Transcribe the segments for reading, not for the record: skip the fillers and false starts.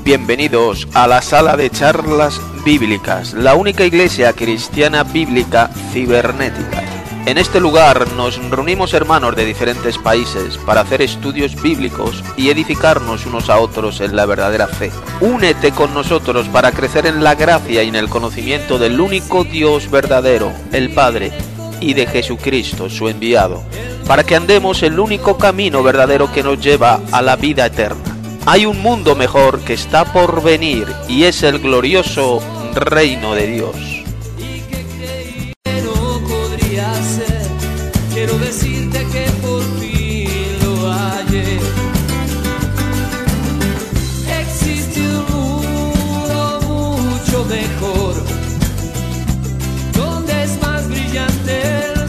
Bienvenidos a la sala de charlas bíblicas, la única iglesia cristiana bíblica cibernética. En este lugar nos reunimos hermanos de diferentes países para hacer estudios bíblicos y edificarnos unos a otros en la verdadera fe. Únete con nosotros para crecer en la gracia y en el conocimiento del único Dios verdadero, el Padre, y de Jesucristo, su enviado, para que andemos el único camino verdadero que nos lleva a la vida eterna. Hay un mundo mejor que está por venir y es el glorioso reino de Dios. Quiero decirte que por fin lo hallé. Existe un mundo mucho mejor, donde es más brillante el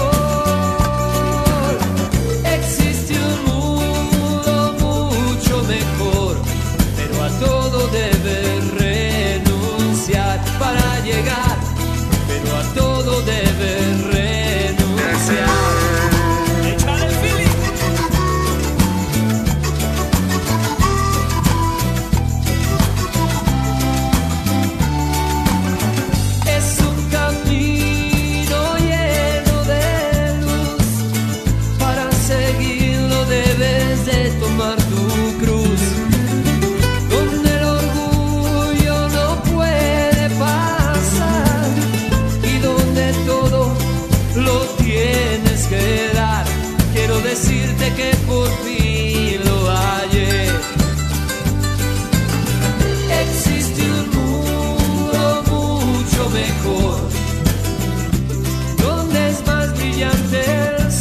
sol. Existe un mundo mucho mejor, pero a todo debes renunciar para llegar, pero a todo debes renunciar. Es un camino lleno de luz, para seguirlo debes de tomar tu cruz, donde el orgullo no puede pasar y donde todo lo tienes que dar. Quiero decirte que por fin lo hallé. Existe un mundo mucho mejor, donde es más brillante el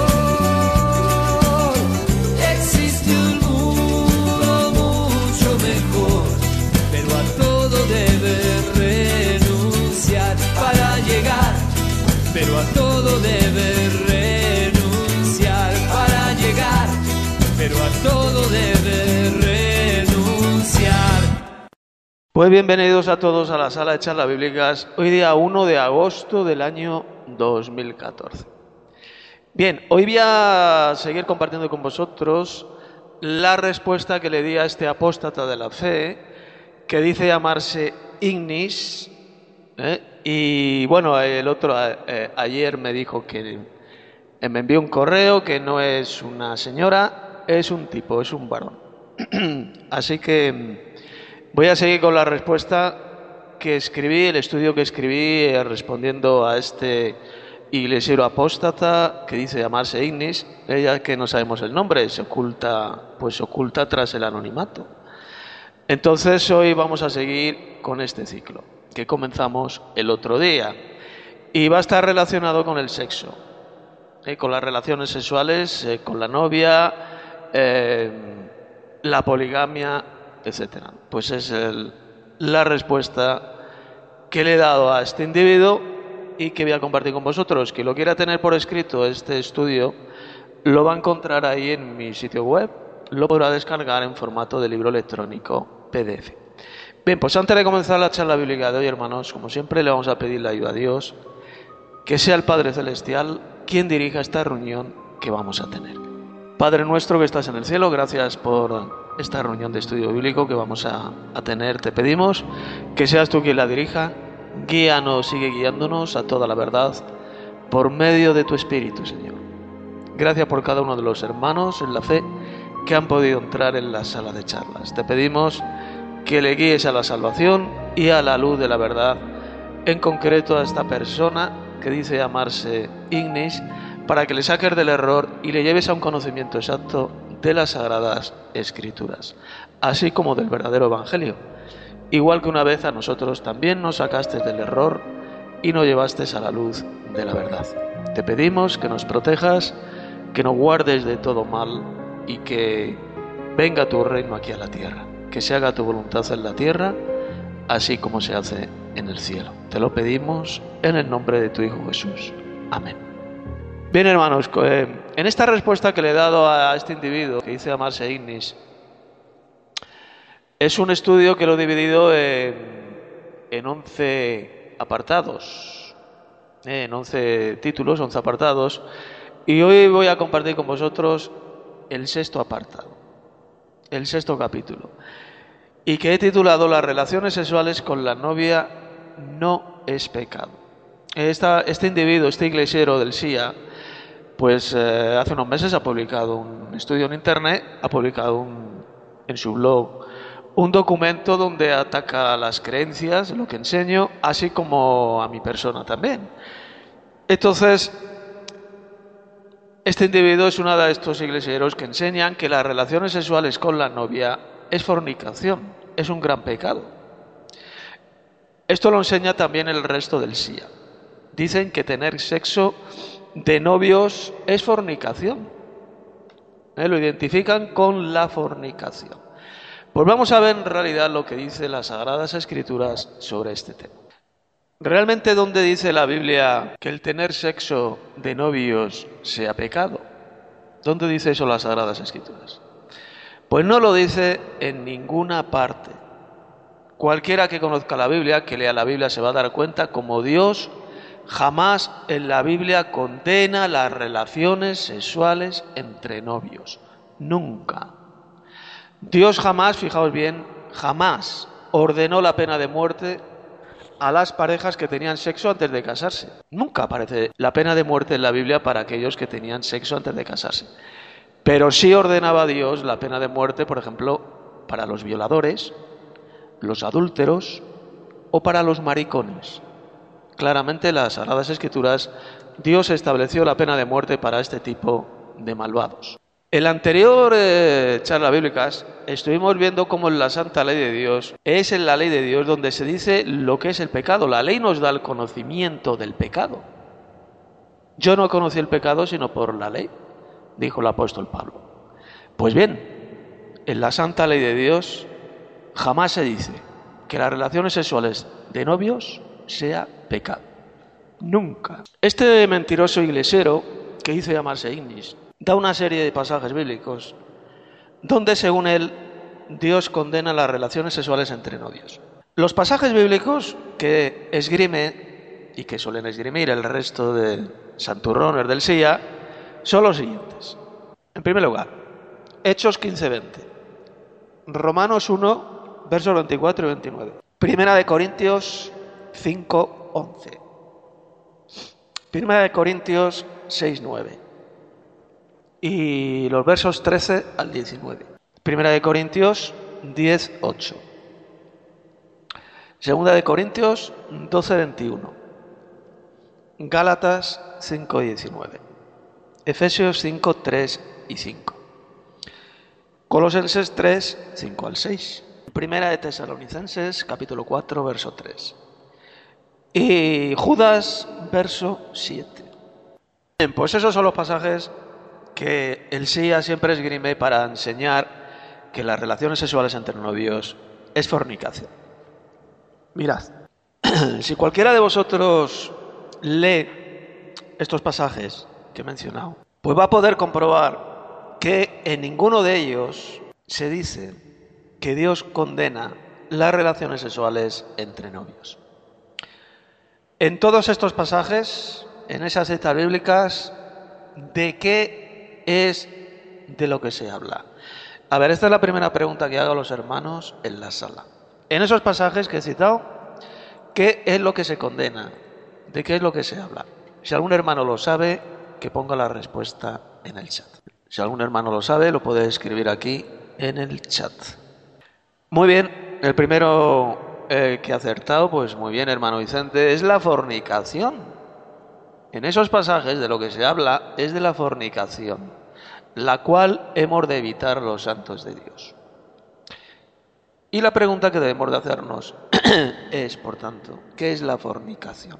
sol. Existe un mundo mucho mejor, pero a todo debes renunciar para llegar, pero a todo debes renunciar para llegar, pero a todo debes renunciar. Pues bienvenidos a todos a la sala de charlas bíblicas, hoy día 1 de agosto del año 2014. Bien, hoy voy a seguir compartiendo con vosotros la respuesta que le di a este apóstata de la fe, que dice llamarse Ignis, y bueno, el otro ayer me dijo que me envió un correo que no es una señora, es un tipo, es un varón. Así que voy a seguir con la respuesta que escribí, el estudio que escribí respondiendo a este iglesiero apóstata que dice llamarse Ignis. Ella, que no sabemos el nombre, se oculta tras el anonimato. Entonces hoy vamos a seguir con este ciclo que comenzamos el otro día y va a estar relacionado con el sexo, con las relaciones sexuales, con la novia, la poligamia, etcétera. Pues es la respuesta que le he dado a este individuo y que voy a compartir con vosotros. Quien lo quiera tener por escrito, este estudio lo va a encontrar ahí en mi sitio web, lo podrá descargar en formato de libro electrónico PDF. Bien, pues antes de comenzar la charla bíblica de hoy, hermanos, como siempre le vamos a pedir la ayuda a Dios, que sea el Padre Celestial quien dirija esta reunión que vamos a tener. Padre nuestro que estás en el cielo, gracias por esta reunión de estudio bíblico que vamos a tener. Te pedimos que seas tú quien la dirija, guíanos, sigue guiándonos a toda la verdad por medio de tu Espíritu, Señor. Gracias por cada uno de los hermanos en la fe que han podido entrar en la sala de charlas. Te pedimos que le guíes a la salvación y a la luz de la verdad, en concreto a esta persona que dice llamarse Ignis, para que le saques del error y le lleves a un conocimiento exacto de las Sagradas Escrituras, así como del verdadero Evangelio, igual que una vez a nosotros también nos sacaste del error y nos llevaste a la luz de la verdad. Te pedimos que nos protejas, que nos guardes de todo mal y que venga tu reino aquí a la tierra, que se haga tu voluntad en la tierra, así como se hace en el cielo. Te lo pedimos en el nombre de tu Hijo Jesús. Amén. Bien, hermanos, en esta respuesta que le he dado a este individuo que dice llamarse Ignis, es un estudio que lo he dividido en 11 apartados, en 11 títulos, 11 apartados, y hoy voy a compartir con vosotros el sexto apartado, el sexto capítulo. y que he titulado Las relaciones sexuales con la novia no es pecado. Este individuo, este iglesiero del SIA, pues hace unos meses ha publicado un estudio en internet, ha publicado en su blog un documento donde ataca las creencias, lo que enseño, así como a mi persona también. Entonces, este individuo es uno de estos iglesieros que enseñan que las relaciones sexuales con la novia es fornicación, es un gran pecado. Esto lo enseña también el resto del SIA. Dicen que tener sexo de novios es fornicación. Lo identifican con la fornicación. Pues vamos a ver en realidad lo que dice las Sagradas Escrituras sobre este tema. ¿Realmente dónde dice la Biblia que el tener sexo de novios sea pecado? ¿Dónde dice eso las Sagradas Escrituras? Pues no lo dice en ninguna parte. Cualquiera que conozca la Biblia, que lea la Biblia, se va a dar cuenta como Dios jamás en la Biblia condena las relaciones sexuales entre novios. Nunca. Dios jamás, fijaos bien, jamás ordenó la pena de muerte a las parejas que tenían sexo antes de casarse. Nunca aparece la pena de muerte en la Biblia para aquellos que tenían sexo antes de casarse. Pero sí ordenaba Dios la pena de muerte, por ejemplo, para los violadores, los adúlteros o para los maricones. Claramente en las Sagradas Escrituras Dios estableció la pena de muerte para este tipo de malvados. En la anterior charla bíblicas estuvimos viendo cómo en la Santa Ley de Dios es en la Ley de Dios donde se dice lo que es el pecado. La ley nos da el conocimiento del pecado. Yo no conocí el pecado sino por la ley, dijo el apóstol Pablo. Pues bien, en la Santa Ley de Dios jamás se dice que las relaciones sexuales de novios sea pecado. Nunca. Este mentiroso iglesero que hizo llamarse Ignis da una serie de pasajes bíblicos donde, según él, Dios condena las relaciones sexuales entre novios. Los pasajes bíblicos que esgrime y que suelen esgrimir el resto de santurrones del SIA son los siguientes. En primer lugar, Hechos 15:20, Romanos 1, versos 24 y 29, Primera de Corintios 5:11, Primera de Corintios 6:9 y los versos 13 al 19. Primera de Corintios 10:8. Segunda de Corintios 12:21. Gálatas 5:19. Efesios 5:3 y 5. Colosenses 3:5 al 6. Primera de Tesalonicenses capítulo 4 verso 3. Y Judas verso 7. Bien, pues esos son los pasajes que el SIA siempre esgrime para enseñar que las relaciones sexuales entre novios es fornicación. Mirad, si cualquiera de vosotros lee estos pasajes que he mencionado, pues va a poder comprobar que en ninguno de ellos se dice que Dios condena las relaciones sexuales entre novios. En todos estos pasajes, en esas citas bíblicas, ¿de qué es de lo que se habla? A ver, esta es la primera pregunta que hago a los hermanos en la sala. En esos pasajes que he citado, ¿qué es lo que se condena? ¿De qué es lo que se habla? Si algún hermano lo sabe, que ponga la respuesta en el chat. Si algún hermano lo sabe, lo puede escribir aquí en el chat. Muy bien, el primero que ha acertado, pues muy bien, hermano Vicente, es la fornicación. En esos pasajes de lo que se habla es de la fornicación, la cual hemos de evitar los santos de Dios. Y la pregunta que debemos de hacernos es, por tanto, ¿qué es la fornicación?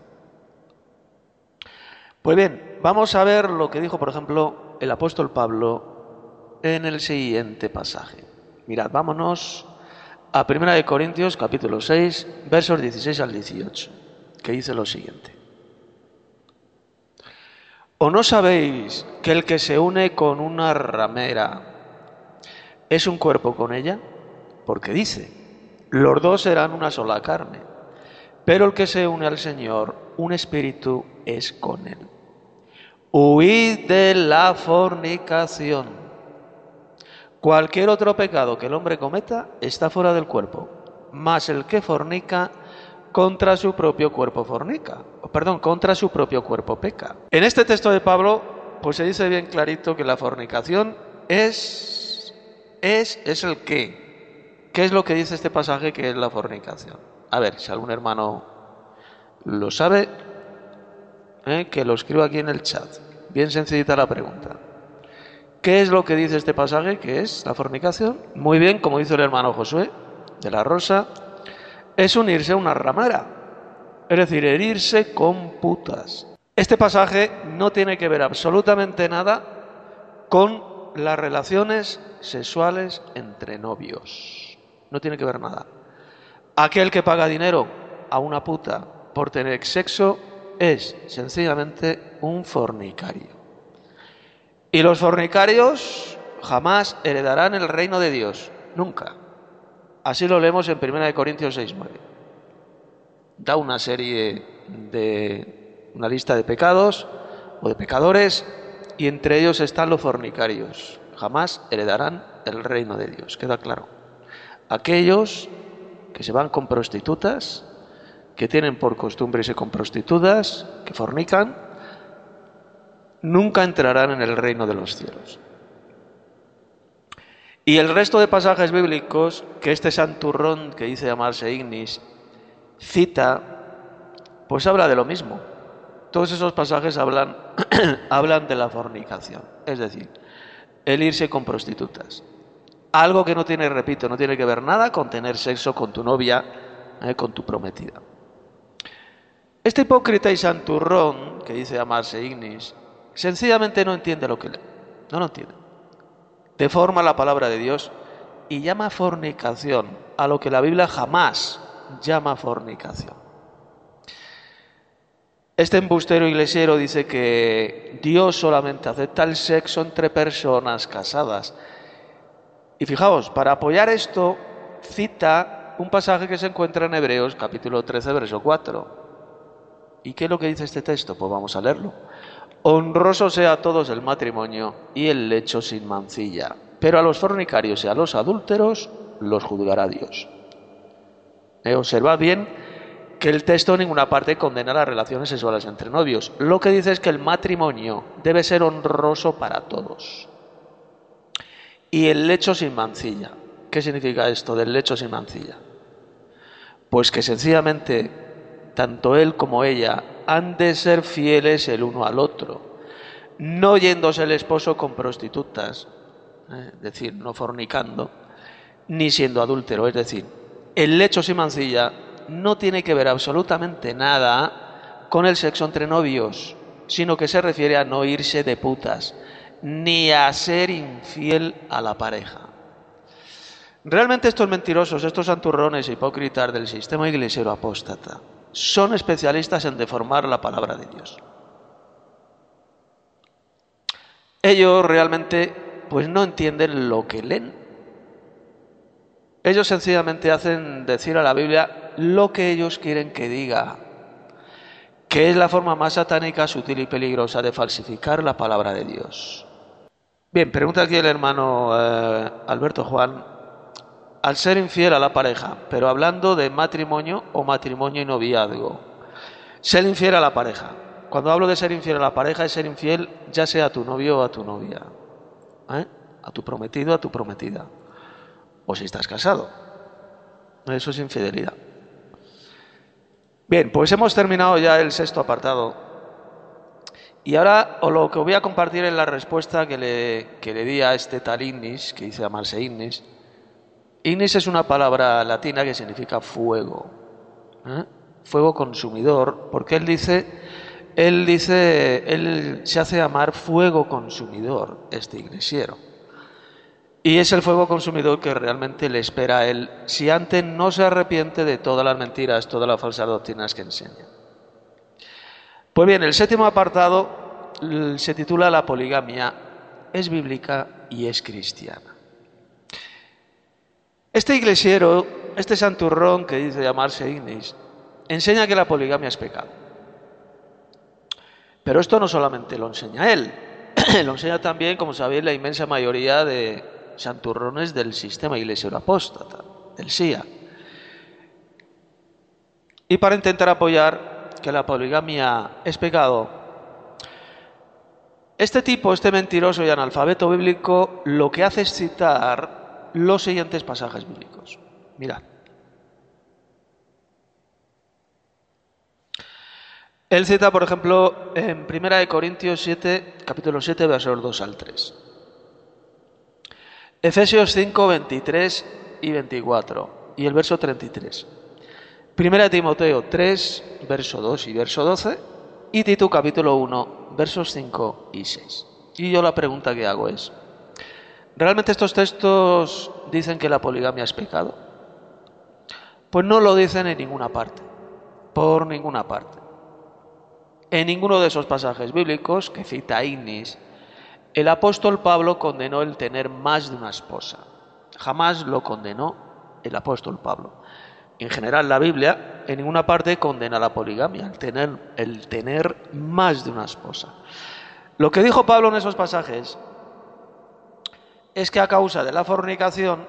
Pues bien, vamos a ver lo que dijo, por ejemplo, el apóstol Pablo en el siguiente pasaje. Mirad, vámonos a 1 Corintios capítulo 6, versos 16 al 18, que dice lo siguiente. ¿O no sabéis que el que se une con una ramera es un cuerpo con ella? Porque dice, los dos serán una sola carne, pero el que se une al Señor, un espíritu es con él. Huid de la fornicación. Cualquier otro pecado que el hombre cometa está fuera del cuerpo, mas el que fornica contra su propio cuerpo contra su propio cuerpo peca. En este texto de Pablo, pues se dice bien clarito que la fornicación es el qué. ¿Qué es lo que dice este pasaje que es la fornicación? A ver, si algún hermano lo sabe, que lo escriba aquí en el chat. Bien sencillita la pregunta. ¿Qué es lo que dice este pasaje que es la fornicación? Muy bien, como dice el hermano Josué de la Rosa, es unirse a una ramera, es decir, herirse con putas. Este pasaje no tiene que ver absolutamente nada con las relaciones sexuales entre novios. No tiene que ver nada. Aquel que paga dinero a una puta por tener sexo es sencillamente un fornicario. Y los fornicarios jamás heredarán el reino de Dios, nunca. Así lo leemos en 1 Corintios 6:9. Da una lista de pecados o de pecadores, y entre ellos están los fornicarios. Jamás heredarán el reino de Dios, queda claro. Aquellos que se van con prostitutas, que tienen por costumbre irse con prostitutas, que fornican, nunca entrarán en el reino de los cielos. Y el resto de pasajes bíblicos que este santurrón que dice llamarse Ignis cita, pues habla de lo mismo. Todos esos pasajes hablan de la fornicación, es decir, el irse con prostitutas. Algo que no tiene que ver nada con tener sexo con tu novia, con tu prometida. Este hipócrita y santurrón que dice llamarse Ignis, sencillamente no entiende lo que lee, no lo entiende. Deforma la palabra de Dios y llama fornicación a lo que la Biblia jamás llama fornicación. Este embustero iglesiero dice que Dios solamente acepta el sexo entre personas casadas. Y fijaos, para apoyar esto cita un pasaje que se encuentra en Hebreos capítulo 13, verso 4. ¿Y qué es lo que dice este texto? Pues vamos a leerlo. Honroso sea a todos el matrimonio y el lecho sin mancilla, pero a los fornicarios y a los adúlteros los juzgará Dios. Observad bien que el texto en ninguna parte condena las relaciones sexuales entre novios. Lo que dice es que el matrimonio debe ser honroso para todos. Y el lecho sin mancilla. ¿Qué significa esto del lecho sin mancilla? Pues que sencillamente tanto él como ella han de ser fieles el uno al otro, no yéndose el esposo con prostitutas, es decir, no fornicando, ni siendo adúltero, es decir, el lecho sin mancilla no tiene que ver absolutamente nada con el sexo entre novios, sino que se refiere a no irse de putas, ni a ser infiel a la pareja. Realmente estos mentirosos, estos santurrones e hipócritas del sistema iglesiero apóstata, son especialistas en deformar la palabra de Dios. Ellos realmente pues no entienden lo que leen. Ellos sencillamente hacen decir a la Biblia lo que ellos quieren que diga, que es la forma más satánica, sutil y peligrosa de falsificar la palabra de Dios. Bien, pregunta aquí el hermano Alberto Juan, al ser infiel a la pareja, pero hablando de matrimonio o matrimonio y noviazgo. Ser infiel a la pareja. Cuando hablo de ser infiel a la pareja, es ser infiel ya sea a tu novio o a tu novia, a tu prometido, a tu prometida, o si estás casado. Eso es infidelidad. Bien, pues hemos terminado ya el sexto apartado. Y ahora lo que voy a compartir es la respuesta que le di a este tal Ignis, que dice llamarse Ignis. Ignis es una palabra latina que significa fuego, fuego consumidor, porque él se hace llamar fuego consumidor, este iglesiero. Y es el fuego consumidor que realmente le espera a él si antes no se arrepiente de todas las mentiras, todas las falsas doctrinas que enseña. Pues bien, el séptimo apartado se titula La poligamia es bíblica y es cristiana. Este iglesiero, este santurrón que dice llamarse Ignis, enseña que la poligamia es pecado. Pero esto no solamente lo enseña él, lo enseña también, como sabéis, la inmensa mayoría de santurrones del sistema iglesia apóstata, del SIA. Y para intentar apoyar que la poligamia es pecado, este mentiroso y analfabeto bíblico, lo que hace es citar los siguientes pasajes bíblicos. Mirad. Él cita, por ejemplo, en 1 Corintios 7, capítulo 7, versos 2 al 3. Efesios 5, 23 y 24, y el verso 33. 1 Timoteo 3, verso 2 y verso 12, y Tito capítulo 1, versos 5 y 6. Y yo la pregunta que hago es, ¿realmente estos textos dicen que la poligamia es pecado? Pues no lo dicen en ninguna parte, por ninguna parte. En ninguno de esos pasajes bíblicos que cita Ignis, el apóstol Pablo condenó el tener más de una esposa. Jamás lo condenó el apóstol Pablo. En general, la Biblia en ninguna parte condena la poligamia, el tener más de una esposa. Lo que dijo Pablo en esos pasajes es que a causa de la fornicación,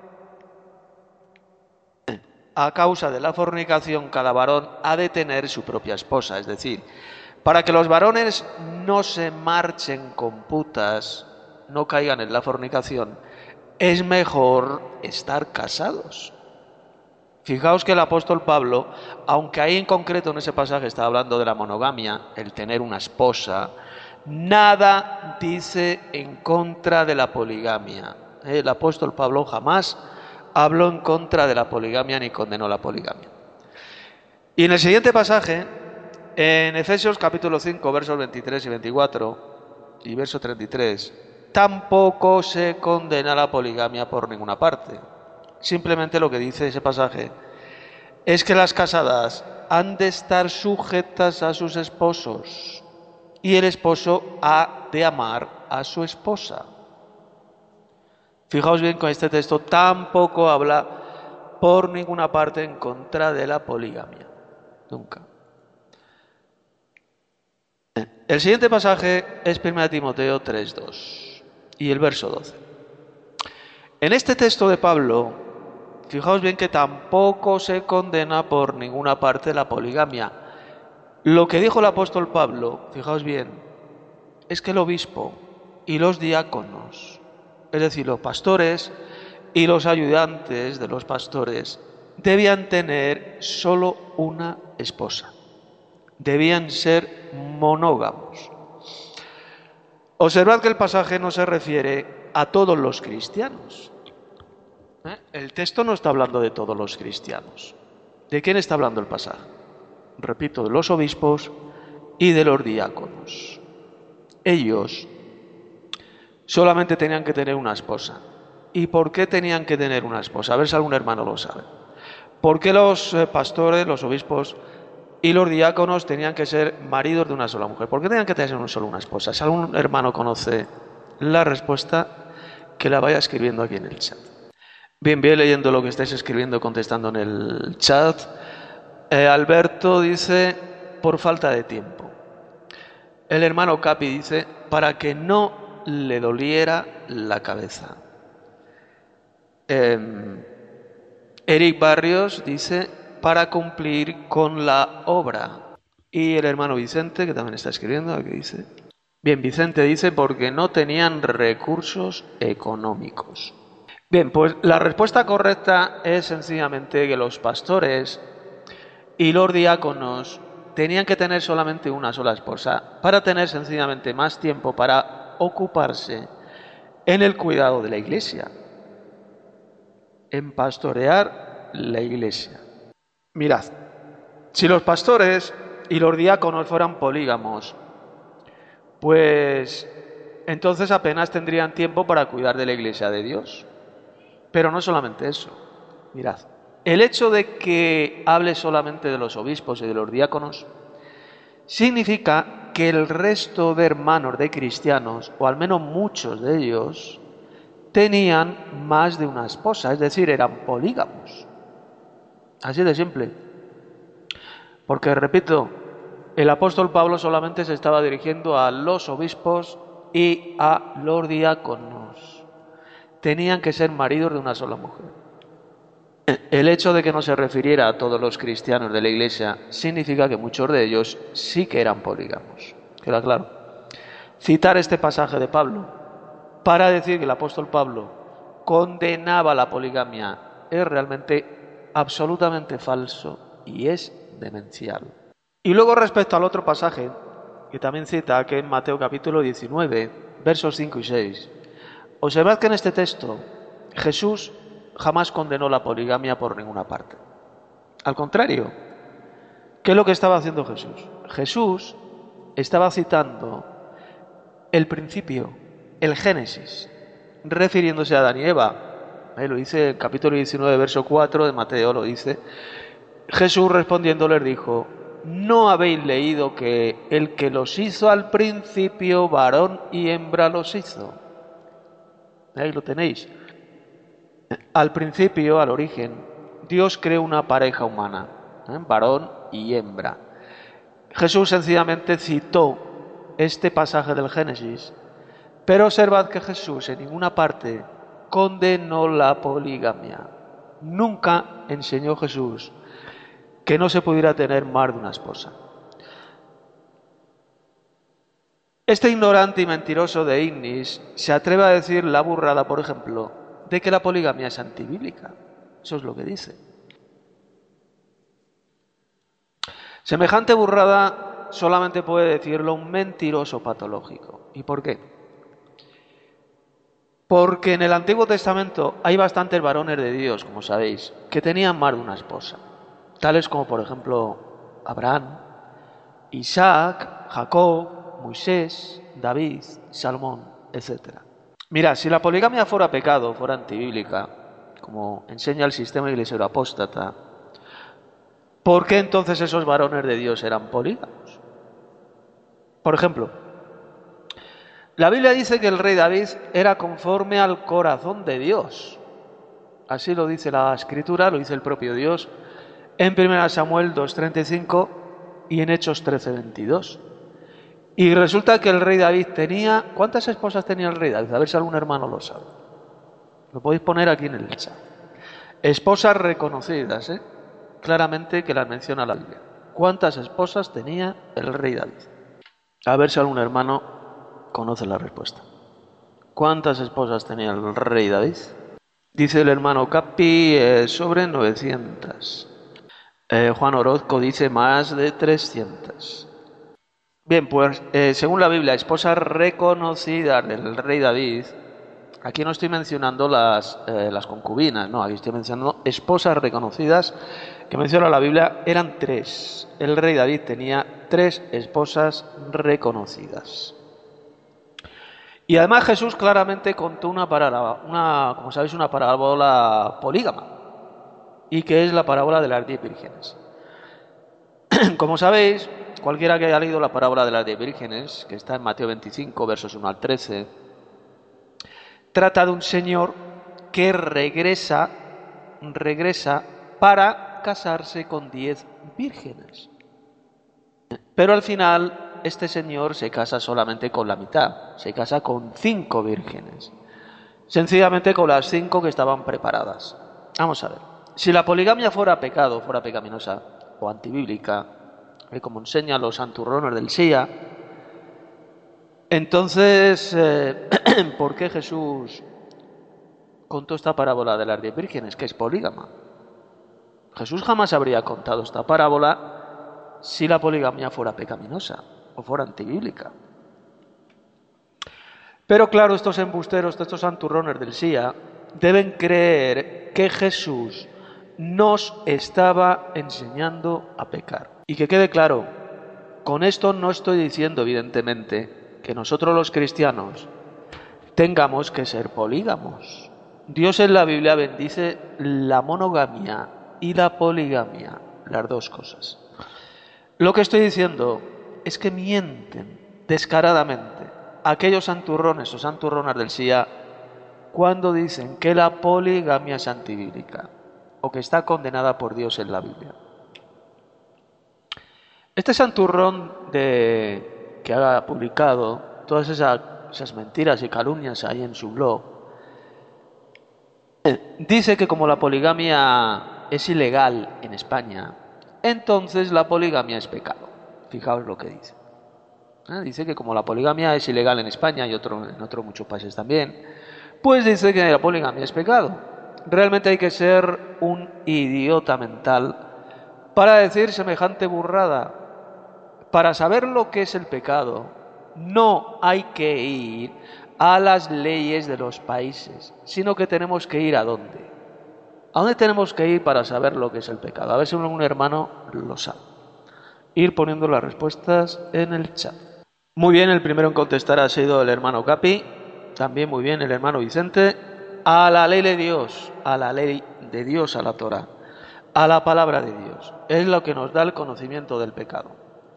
cada varón ha de tener su propia esposa. Es decir, para que los varones no se marchen con putas, no caigan en la fornicación, es mejor estar casados. Fijaos que el apóstol Pablo, aunque ahí en concreto en ese pasaje está hablando de la monogamia, el tener una esposa, nada dice en contra de la poligamia. El apóstol Pablo jamás habló en contra de la poligamia ni condenó la poligamia. Y en el siguiente pasaje, en Efesios capítulo 5, versos 23 y 24 y verso 33, tampoco se condena la poligamia por ninguna parte. Simplemente lo que dice ese pasaje es que las casadas han de estar sujetas a sus esposos y el esposo ha de amar a su esposa. Fijaos bien, con este texto tampoco habla por ninguna parte en contra de la poligamia. Nunca. El siguiente pasaje es 1 Timoteo 3:2 y el verso 12. En este texto de Pablo, fijaos bien que tampoco se condena por ninguna parte la poligamia. Lo que dijo el apóstol Pablo, fijaos bien, es que el obispo y los diáconos, es decir, los pastores y los ayudantes de los pastores, debían tener solo una esposa. Debían ser monógamos. Observad que el pasaje no se refiere a todos los cristianos. El texto no está hablando de todos los cristianos. ¿De quién está hablando el pasaje? Repito, de los obispos y de los diáconos. Ellos solamente tenían que tener una esposa. ¿Y por qué tenían que tener una esposa? A ver si algún hermano lo sabe. ¿Por qué los pastores, los obispos y los diáconos tenían que ser maridos de una sola mujer? ¿Por qué tenían que tener solo una esposa? Si algún hermano conoce la respuesta, que la vaya escribiendo aquí en el chat. Bien, voy leyendo lo que estáis escribiendo, contestando en el chat. Alberto dice, por falta de tiempo. El hermano Capi dice, para que no le doliera la cabeza. Eric Barrios dice, para cumplir con la obra. Y el hermano Vicente, que también está escribiendo, aquí dice. Bien, Vicente dice, porque no tenían recursos económicos. Bien, pues la respuesta correcta es sencillamente que los pastores y los diáconos tenían que tener solamente una sola esposa para tener sencillamente más tiempo para ocuparse en el cuidado de la iglesia, en pastorear la iglesia. Mirad, si los pastores y los diáconos fueran polígamos, pues entonces apenas tendrían tiempo para cuidar de la iglesia de Dios. Pero no solamente eso. Mirad, el hecho de que hable solamente de los obispos y de los diáconos significa que el resto de hermanos de cristianos, o al menos muchos de ellos, tenían más de una esposa, es decir, eran polígamos. Así de simple. Porque, repito, el apóstol Pablo solamente se estaba dirigiendo a los obispos y a los diáconos. tenían que ser maridos de una sola mujer. El hecho de que no se refiriera a todos los cristianos de la Iglesia significa que muchos de ellos sí que eran polígamos. ¿Queda claro? Citar este pasaje de Pablo para decir que el apóstol Pablo condenaba la poligamia es realmente absolutamente falso y es demencial. Y luego respecto al otro pasaje, que también cita, que en Mateo capítulo 19, versos 5 y 6, observad que en este texto Jesús jamás condenó la poligamia por ninguna parte. Al contrario, ¿qué es lo que estaba haciendo Jesús? Jesús estaba citando el principio, el Génesis, refiriéndose a Adán y Eva. Lo dice en capítulo 19, verso 4 de Mateo, lo dice. Jesús respondiendo les dijo: ¿no habéis leído que el que los hizo al principio, varón y hembra los hizo? Ahí lo tenéis. Al principio, al origen, Dios creó una pareja humana, varón y hembra. Jesús sencillamente citó este pasaje del Génesis, pero observad que Jesús en ninguna parte condenó la poligamia. Nunca enseñó Jesús que no se pudiera tener más de una esposa. Este ignorante y mentiroso de Ignis se atreve a decir la burrada, por ejemplo, de que la poligamia es antibíblica. Eso es lo que dice. Semejante burrada solamente puede decirlo un mentiroso patológico. ¿Y por qué? Porque en el Antiguo Testamento hay bastantes varones de Dios, como sabéis, que tenían más de una esposa. Tales como, por ejemplo, Abraham, Isaac, Jacob, Moisés, David, Salomón, etc. Mira, si la poligamia fuera pecado, fuera antibíblica, como enseña el sistema iglesioso apóstata, ¿por qué entonces esos varones de Dios eran polígamos? Por ejemplo, la Biblia dice que el rey David era conforme al corazón de Dios. Así lo dice la Escritura, lo dice el propio Dios en 1 Samuel 2:35 y en Hechos 13:22. Y resulta que el rey David tenía... ¿Cuántas esposas tenía el rey David? A ver si algún hermano lo sabe. Lo podéis poner aquí en el chat. Esposas reconocidas, claramente que las menciona la Biblia. ¿Cuántas esposas tenía el rey David? A ver si algún hermano conoce la respuesta. ¿Cuántas esposas tenía el rey David? Dice el hermano Capi sobre 900. Juan Orozco dice más de 300. Bien, pues según la Biblia, esposas reconocidas del rey David, aquí no estoy mencionando las concubinas, no, aquí estoy mencionando esposas reconocidas que menciona la Biblia, eran 3. El rey David tenía 3 esposas reconocidas. Y además Jesús claramente contó una parábola, como sabéis, una parábola polígama, y que es la parábola de las 10 vírgenes. Como sabéis, cualquiera que haya leído la parábola de las 10 vírgenes, que está en Mateo 25, versos 1 al 13, trata de un señor que regresa para casarse con 10 vírgenes. Pero al final este señor se casa solamente con la mitad, se casa con 5 vírgenes, sencillamente con las 5 que estaban preparadas. Vamos a ver, si la poligamia fuera pecado, fuera pecaminosa o antibíblica, como enseñan los santurrones del SIA, entonces, ¿por qué Jesús contó esta parábola de las 10 vírgenes, que es polígama? Jesús jamás habría contado esta parábola si la poligamia fuera pecaminosa o fuera antibíblica. Pero claro, estos embusteros, estos santurrones del SIA, deben creer que Jesús nos estaba enseñando a pecar. Y que quede claro, con esto no estoy diciendo, evidentemente, que nosotros los cristianos tengamos que ser polígamos. Dios en la Biblia bendice la monogamia y la poligamia, las dos cosas. Lo que estoy diciendo es que mienten descaradamente aquellos santurrones o santurronas del SIA cuando dicen que la poligamia es antibíblica o que está condenada por Dios en la Biblia. Este santurrón que ha publicado todas esas mentiras y calumnias ahí en su blog, Dice que como la poligamia es ilegal en España, entonces la poligamia es pecado. Fijaos lo que dice. Dice que como la poligamia es ilegal en España y en otros muchos países también, pues dice que la poligamia es pecado. Realmente hay que ser un idiota mental para decir semejante burrada. Para saber lo que es el pecado, no hay que ir a las leyes de los países, sino que tenemos que ir ¿a dónde? ¿A dónde tenemos que ir para saber lo que es el pecado? A ver si un hermano lo sabe. Ir poniendo las respuestas en el chat. Muy bien, el primero en contestar ha sido el hermano Capi, también muy bien el hermano Vicente. A la ley de Dios, a la ley de Dios, a la Torá, a la palabra de Dios. Es lo que nos da el conocimiento del pecado.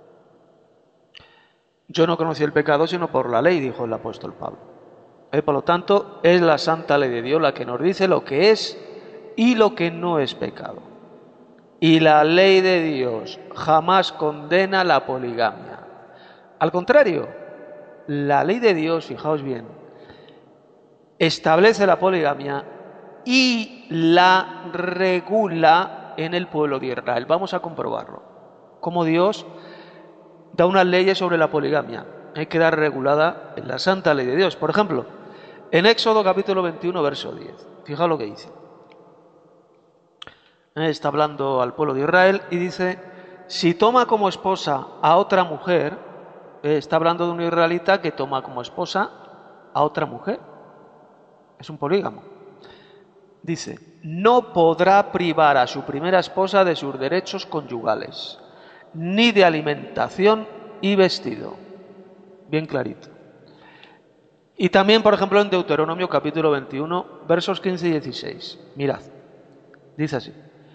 Yo no conocí el pecado sino por la ley, dijo el apóstol Pablo. Por lo tanto, es la santa ley de Dios la que nos dice lo que es y lo que no es pecado. Y la ley de Dios jamás condena la poligamia. Al contrario, la ley de Dios, fijaos bien, establece la poligamia y la regula en el pueblo de Israel. Vamos a comprobarlo. Cómo Dios da unas leyes sobre la poligamia. Hay que dar regulada en la santa ley de Dios. Por ejemplo, en Éxodo capítulo 21, verso 10. Fijaos lo que dice. Está hablando al pueblo de Israel y dice, si toma como esposa a otra mujer, está hablando de un israelita que toma como esposa a otra mujer. Es un polígamo. Dice, no podrá privar a su primera esposa de sus derechos conyugales, ni de alimentación y vestido. Bien clarito. Y también, por ejemplo, en Deuteronomio capítulo 21, versos 15 y 16. Mirad, dice así.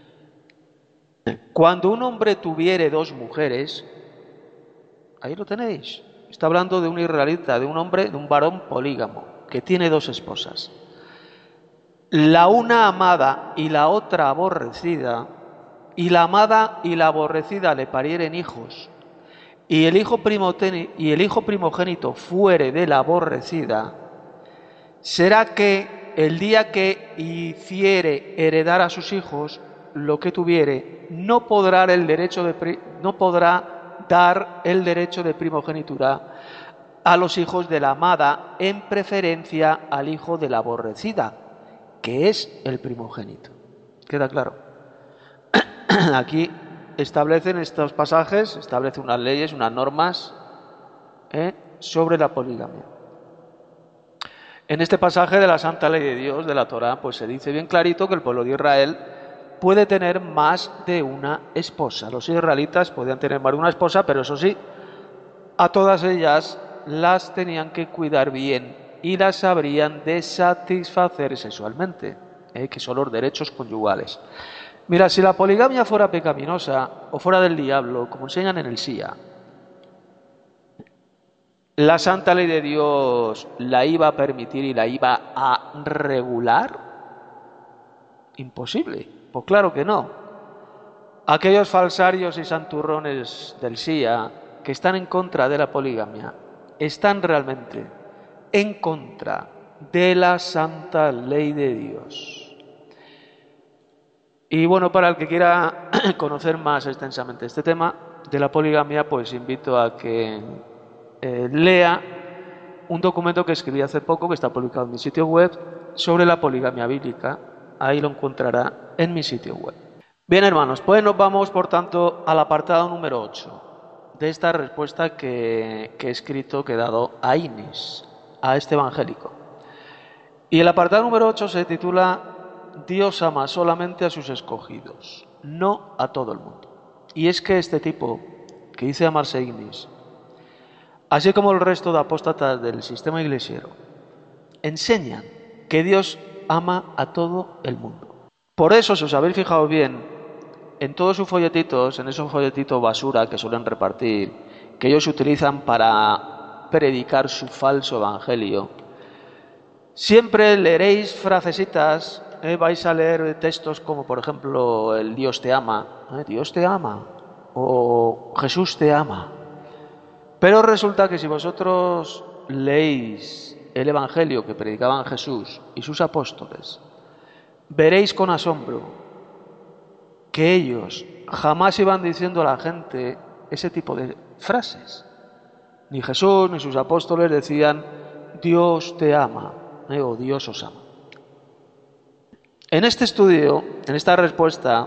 Cuando un hombre tuviere dos mujeres, ahí lo tenéis. Está hablando de un israelita, de un hombre, de un varón polígamo, que tiene dos esposas. La una amada y la otra aborrecida, y la amada y la aborrecida le parieren hijos, y el hijo primogénito fuere de la aborrecida, será que el día que hiciere heredar a sus hijos lo que tuviere, no podrá dar el derecho de primogenitura a los hijos de la amada en preferencia al hijo de la aborrecida, que es el primogénito. ¿Queda claro? Aquí establecen estos pasajes, establece unas leyes, unas normas sobre la poligamia. En este pasaje de la Santa Ley de Dios, de la Torá, pues se dice bien clarito que el pueblo de Israel puede tener más de una esposa. Los israelitas podían tener más de una esposa, pero eso sí, a todas ellas las tenían que cuidar bien y las habrían de satisfacer sexualmente, que son los derechos conyugales. Mira, si la poligamia fuera pecaminosa o fuera del diablo, como enseñan en el SIA, ¿la Santa Ley de Dios la iba a permitir y la iba a regular? Imposible. Pues claro que no. Aquellos falsarios y santurrones del SIA que están en contra de la poligamia están realmente en contra de la Santa Ley de Dios. Y bueno, para el que quiera conocer más extensamente este tema de la poligamia, pues invito a que lea un documento que escribí hace poco, que está publicado en mi sitio web, sobre la poligamia bíblica. Ahí lo encontrará en mi sitio web. Bien, hermanos, pues nos vamos, por tanto, al apartado número 8 de esta respuesta que he escrito, que he dado a Inés, a este evangélico. Y el apartado número 8 se titula Dios ama solamente a sus escogidos, no a todo el mundo. Y es que este tipo, que dice amarse Inés, así como el resto de apóstatas del sistema iglesiero, enseñan que Dios ama a todo el mundo. Por eso, si os habéis fijado bien, en todos sus folletitos, en esos folletitos basura que suelen repartir, que ellos utilizan para predicar su falso evangelio, siempre leeréis frasecitas, vais a leer textos como, por ejemplo, el Dios te ama, Dios te ama, o Jesús te ama. Pero resulta que si vosotros leéis el evangelio que predicaban Jesús y sus apóstoles, veréis con asombro que ellos jamás iban diciendo a la gente ese tipo de frases. Ni Jesús ni sus apóstoles decían Dios te ama, o Dios os ama. En este estudio, en esta respuesta,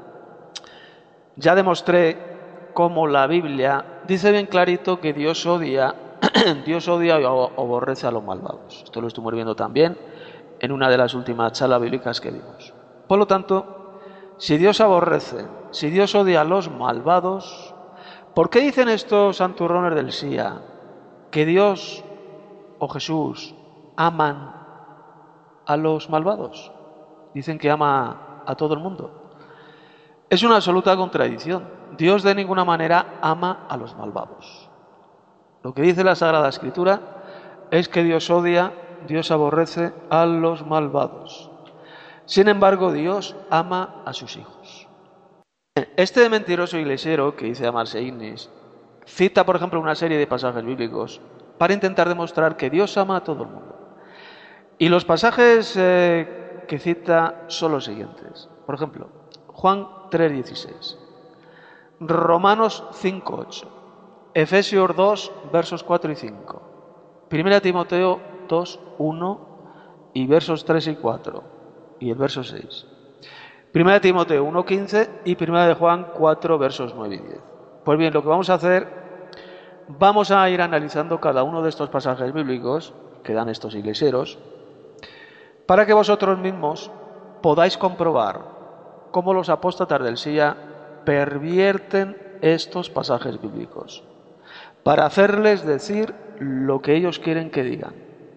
ya demostré cómo la Biblia dice bien clarito que Dios odia y aborrece a los malvados. Esto lo estuvimos viendo también en una de las últimas charlas bíblicas que vimos. Por lo tanto, si Dios aborrece, si Dios odia a los malvados, ¿por qué dicen estos santurrones del SIA que Dios o Jesús aman a los malvados? Dicen que ama a todo el mundo. Es una absoluta contradicción. Dios de ninguna manera ama a los malvados. Lo que dice la Sagrada Escritura es que Dios odia, Dios aborrece a los malvados. Sin embargo, Dios ama a sus hijos. Este mentiroso iglesiero que dice llamarse Ignis cita, por ejemplo, una serie de pasajes bíblicos para intentar demostrar que Dios ama a todo el mundo. Y los pasajes que cita son los siguientes. Por ejemplo, Juan 3:16, Romanos 5:8, Efesios 2, versos 4 y 5, 1 Timoteo 2:1 y versos 3 y 4, y el verso 6, 1 Timoteo 1:15 y 1 de Juan 4, versos 9 y 10. Pues bien, lo que vamos a hacer, vamos a ir analizando cada uno de estos pasajes bíblicos que dan estos iglesieros, para que vosotros mismos podáis comprobar cómo los apóstatas del SIA pervierten estos pasajes bíblicos, para hacerles decir lo que ellos quieren que digan.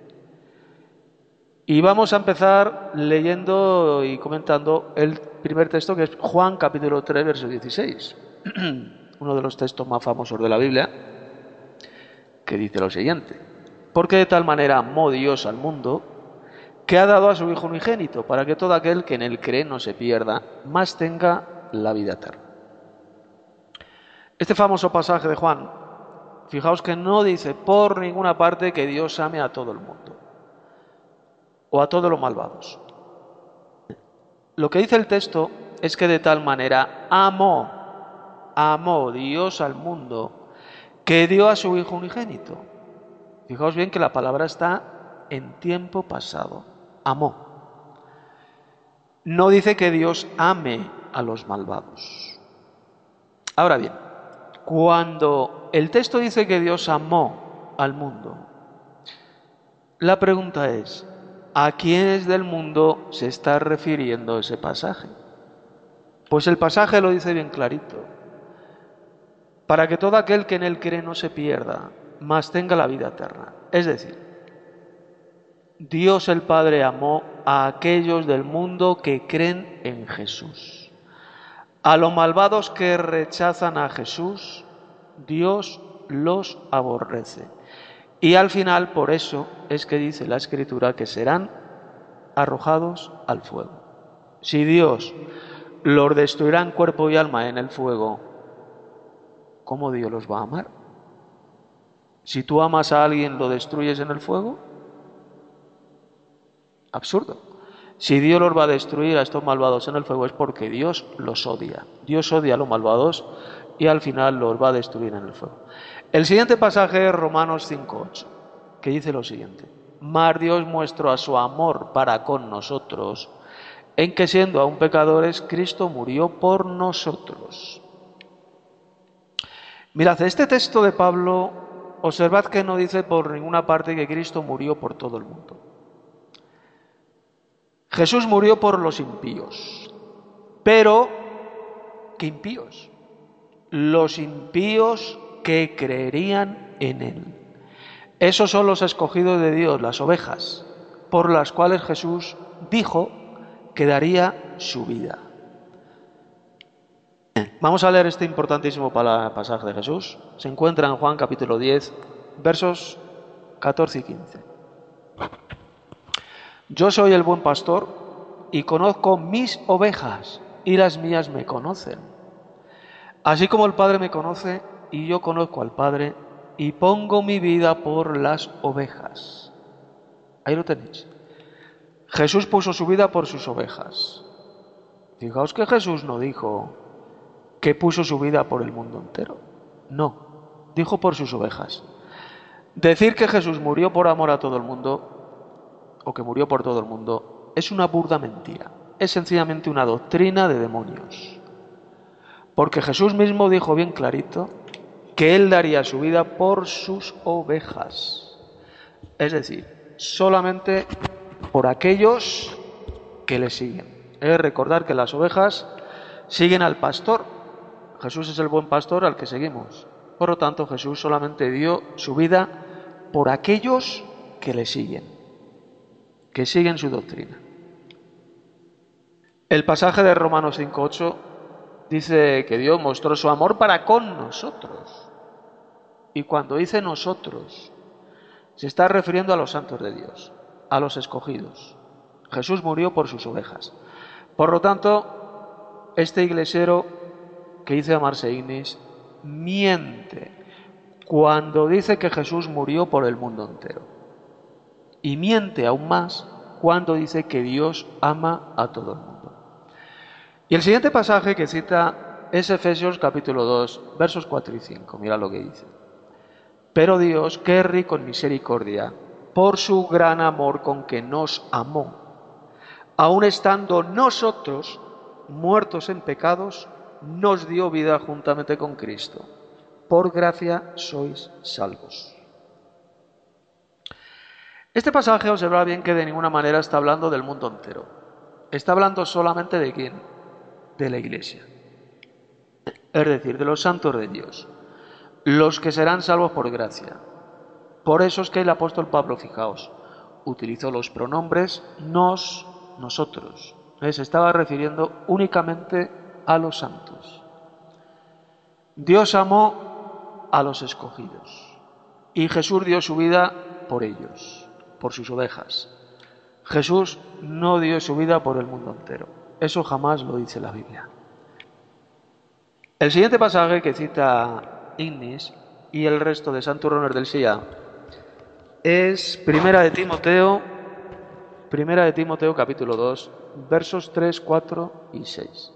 Y vamos a empezar leyendo y comentando el primer texto, que es Juan capítulo 3, verso 16, uno de los textos más famosos de la Biblia, que dice lo siguiente: porque de tal manera amó Dios al mundo, que ha dado a su Hijo unigénito, para que todo aquel que en él cree no se pierda, mas tenga la vida eterna. Este famoso pasaje de Juan, fijaos que no dice por ninguna parte que Dios ame a todo el mundo o a todos los malvados. Lo que dice el texto es que de tal manera amó Dios al mundo, que dio a su Hijo unigénito. Fijaos bien que la palabra está en tiempo pasado. Amó. No dice que Dios ame a los malvados. Ahora bien, cuando el texto dice que Dios amó al mundo, la pregunta es, ¿a quiénes del mundo se está refiriendo ese pasaje? Pues el pasaje lo dice bien clarito: para que todo aquel que en él cree no se pierda, mas tenga la vida eterna. Es decir, Dios el Padre amó a aquellos del mundo que creen en Jesús. A los malvados que rechazan a Jesús, Dios los aborrece. Y al final, por eso es que dice la Escritura que serán arrojados al fuego. Si Dios los destruirá en cuerpo y alma en el fuego, ¿cómo Dios los va a amar? Si tú amas a alguien, ¿lo destruyes en el fuego? Absurdo. Si Dios los va a destruir a estos malvados en el fuego es porque Dios los odia. Dios odia a los malvados y al final los va a destruir en el fuego. El siguiente pasaje es Romanos 5:8, que dice lo siguiente: mas Dios muestra su amor para con nosotros, en que siendo aún pecadores, Cristo murió por nosotros. Mirad, este texto de Pablo, observad que no dice por ninguna parte que Cristo murió por todo el mundo. Jesús murió por los impíos. Pero, ¿qué impíos? Los impíos que creerían en Él. Esos son los escogidos de Dios, las ovejas, por las cuales Jesús dijo que daría su vida. Vamos a leer este importantísimo pasaje de Jesús. Se encuentra en Juan capítulo 10, versos 14 y 15. Yo soy el buen pastor y conozco mis ovejas y las mías me conocen. Así como el Padre me conoce y yo conozco al Padre y pongo mi vida por las ovejas. Ahí lo tenéis. Jesús puso su vida por sus ovejas. Fijaos que Jesús no dijo que puso su vida por el mundo entero. No, dijo por sus ovejas. Decir que Jesús murió por amor a todo el mundo, o que murió por todo el mundo, es una burda mentira. Es sencillamente una doctrina de demonios. Porque Jesús mismo dijo bien clarito que Él daría su vida por sus ovejas. Es decir, solamente por aquellos que le siguen. Recordar que las ovejas siguen al pastor. Jesús es el buen pastor al que seguimos. Por lo tanto, Jesús solamente dio su vida por aquellos que le siguen, que siguen su doctrina. El pasaje de Romanos 5:8 dice que Dios mostró su amor para con nosotros. Y cuando dice nosotros, se está refiriendo a los santos de Dios, a los escogidos. Jesús murió por sus ovejas. Por lo tanto, este iglesiero que dice llamarse Ignis miente cuando dice que Jesús murió por el mundo entero. Y miente aún más cuando dice que Dios ama a todo el mundo. Y el siguiente pasaje que cita es Efesios capítulo 2, versos 4 y 5. Mira lo que dice. Pero Dios, que es rico en misericordia, por su gran amor con que nos amó, aun estando nosotros muertos en pecados, nos dio vida juntamente con Cristo. Por gracia sois salvos. Este pasaje observa bien que de ninguna manera está hablando del mundo entero. Está hablando solamente de ¿quién? De la Iglesia. Es decir, de los santos de Dios. Los que serán salvos por gracia. Por eso es que el apóstol Pablo, fijaos, utilizó los pronombres nos, nosotros. Se estaba refiriendo únicamente a los santos. Dios amó a los escogidos y Jesús dio su vida por ellos, por sus ovejas. Jesús no dio su vida por el mundo entero. Eso jamás lo dice la Biblia. El siguiente pasaje que cita Ignis y el resto de santos runners del SIA es Primera de Timoteo capítulo 2, versos 3, 4 y 6.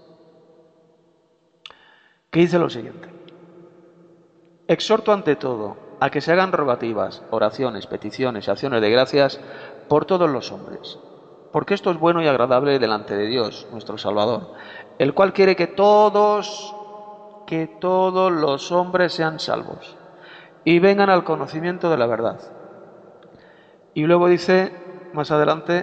Que dice lo siguiente: exhorto ante todo a que se hagan rogativas, oraciones, peticiones y acciones de gracias por todos los hombres, porque esto es bueno y agradable delante de Dios, nuestro Salvador, el cual quiere que todos los hombres sean salvos y vengan al conocimiento de la verdad. Y luego dice más adelante,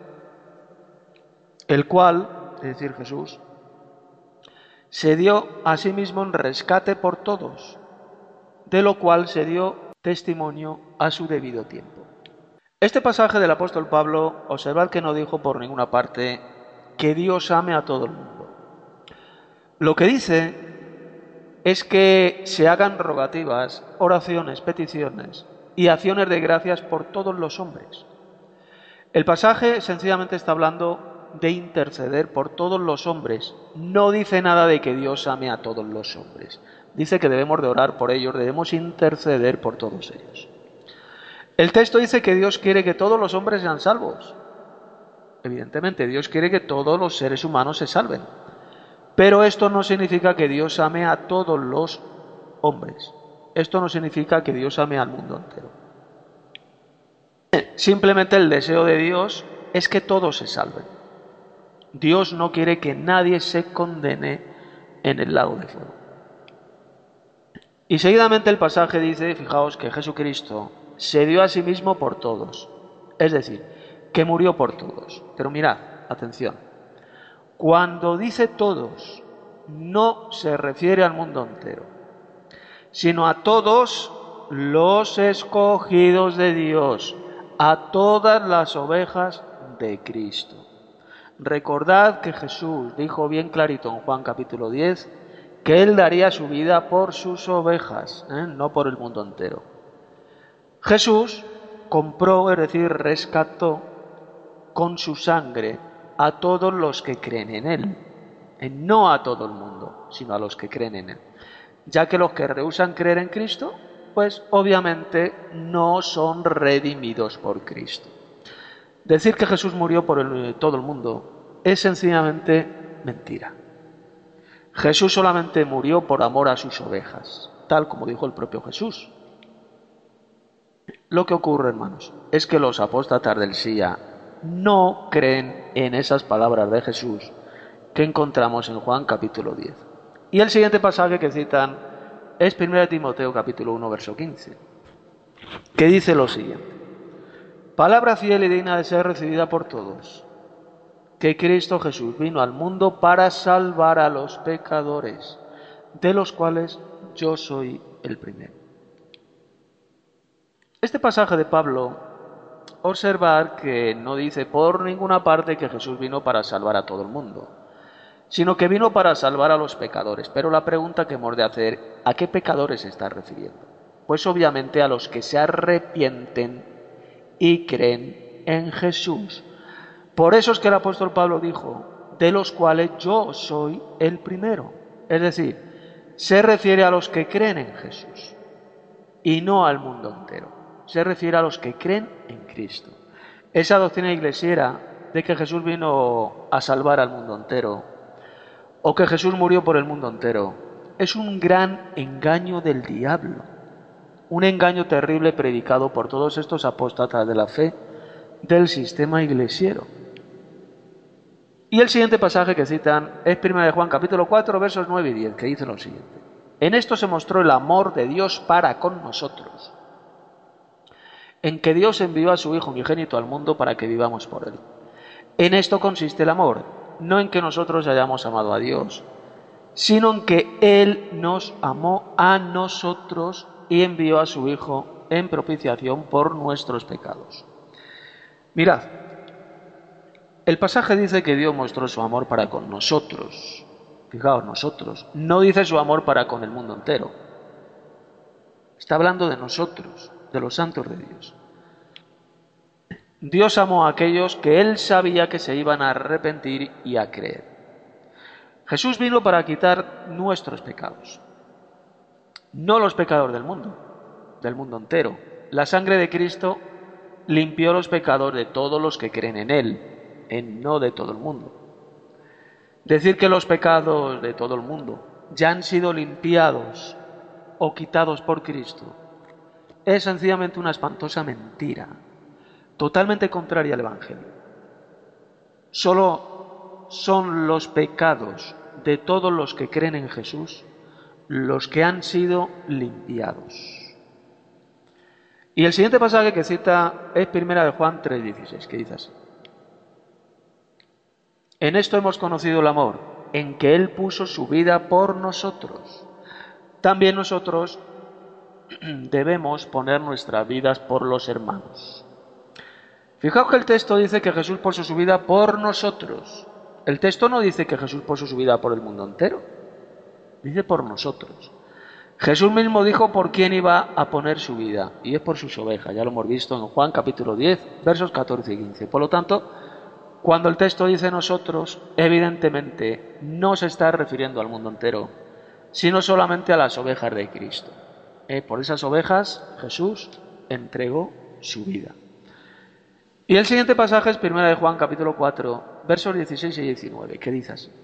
el cual, es decir, Jesús, se dio a sí mismo en rescate por todos, de lo cual se dio testimonio a su debido tiempo. Este pasaje del apóstol Pablo, observad que no dijo por ninguna parte que Dios ame a todo el mundo. Lo que dice es que se hagan rogativas, oraciones, peticiones y acciones de gracias por todos los hombres. El pasaje sencillamente está hablando de interceder por todos los hombres. No dice nada de que Dios ame a todos los hombres. Dice que debemos de orar por ellos, debemos interceder por todos ellos. El texto dice que Dios quiere que todos los hombres sean salvos. Evidentemente, Dios quiere que todos los seres humanos se salven. Pero esto no significa que Dios ame a todos los hombres. Esto no significa que Dios ame al mundo entero. Simplemente el deseo de Dios es que todos se salven. Dios no quiere que nadie se condene en el lago de fuego. Y seguidamente el pasaje dice, fijaos, que Jesucristo se dio a sí mismo por todos. Es decir, que murió por todos. Pero mirad, atención. Cuando dice todos, no se refiere al mundo entero, sino a todos los escogidos de Dios, a todas las ovejas de Cristo. Recordad que Jesús dijo bien clarito en Juan capítulo 10 que Él daría su vida por sus ovejas, no por el mundo entero. Jesús compró, es decir, rescató con su sangre a todos los que creen en Él. No a todo el mundo, sino a los que creen en Él. Ya que los que rehúsan creer en Cristo, pues obviamente no son redimidos por Cristo. Decir que Jesús murió por todo el mundo es sencillamente mentira. Jesús solamente murió por amor a sus ovejas, tal como dijo el propio Jesús. Lo que ocurre, hermanos, es que los apóstatas del SIA no creen en esas palabras de Jesús que encontramos en Juan capítulo 10. Y el siguiente pasaje que citan es 1 Timoteo capítulo 1, verso 15, que dice lo siguiente: palabra fiel y digna de ser recibida por todos, que Cristo Jesús vino al mundo para salvar a los pecadores, de los cuales yo soy el primero. Este pasaje de Pablo, observar que no dice por ninguna parte que Jesús vino para salvar a todo el mundo, sino que vino para salvar a los pecadores. Pero la pregunta que hemos de hacer, ¿a qué pecadores se está refiriendo? Pues obviamente a los que se arrepienten y creen en Jesús. Por eso es que el apóstol Pablo dijo, de los cuales yo soy el primero. Es decir, se refiere a los que creen en Jesús y no al mundo entero. Se refiere a los que creen en Cristo. Esa doctrina iglesiera de que Jesús vino a salvar al mundo entero o que Jesús murió por el mundo entero es un gran engaño del diablo, un engaño terrible predicado por todos estos apóstatas de la fe del sistema iglesiero. Y el siguiente pasaje que citan es 1 Juan capítulo 4 versos 9 y 10, que dice lo siguiente: en esto se mostró el amor de Dios para con nosotros, en que Dios envió a su Hijo unigénito al mundo para que vivamos por Él. En esto consiste el amor, no en que nosotros hayamos amado a Dios, sino en que Él nos amó a nosotros y envió a su Hijo en propiciación por nuestros pecados. Mirad, el pasaje dice que Dios mostró su amor para con nosotros. Fijaos, nosotros. No dice su amor para con el mundo entero. Está hablando de nosotros, de los santos de Dios. Dios amó a aquellos que Él sabía que se iban a arrepentir y a creer. Jesús vino para quitar nuestros pecados, no los pecados del mundo entero. La sangre de Cristo limpió los pecados de todos los que creen en Él, no de todo el mundo. Decir que los pecados de todo el mundo ya han sido limpiados o quitados por Cristo es sencillamente una espantosa mentira, totalmente contraria al Evangelio. Solo son los pecados de todos los que creen en Jesús los que han sido limpiados. Y el siguiente pasaje que cita es 1 Juan 3:16, que dice así: en esto hemos conocido el amor, en que Él puso su vida por nosotros. También nosotros debemos poner nuestras vidas por los hermanos. Fijaos que el texto dice que Jesús puso su vida por nosotros. El texto no dice que Jesús puso su vida por el mundo entero. Dice por nosotros. Jesús mismo dijo por quién iba a poner su vida, y es por sus ovejas. Ya lo hemos visto en Juan capítulo 10, versos 14 y 15. Por lo tanto, cuando el texto dice nosotros, evidentemente no se está refiriendo al mundo entero, sino solamente a las ovejas de Cristo. Por esas ovejas Jesús entregó su vida. Y el siguiente pasaje es 1 Juan capítulo 4, versos 16 y 19, que dice así: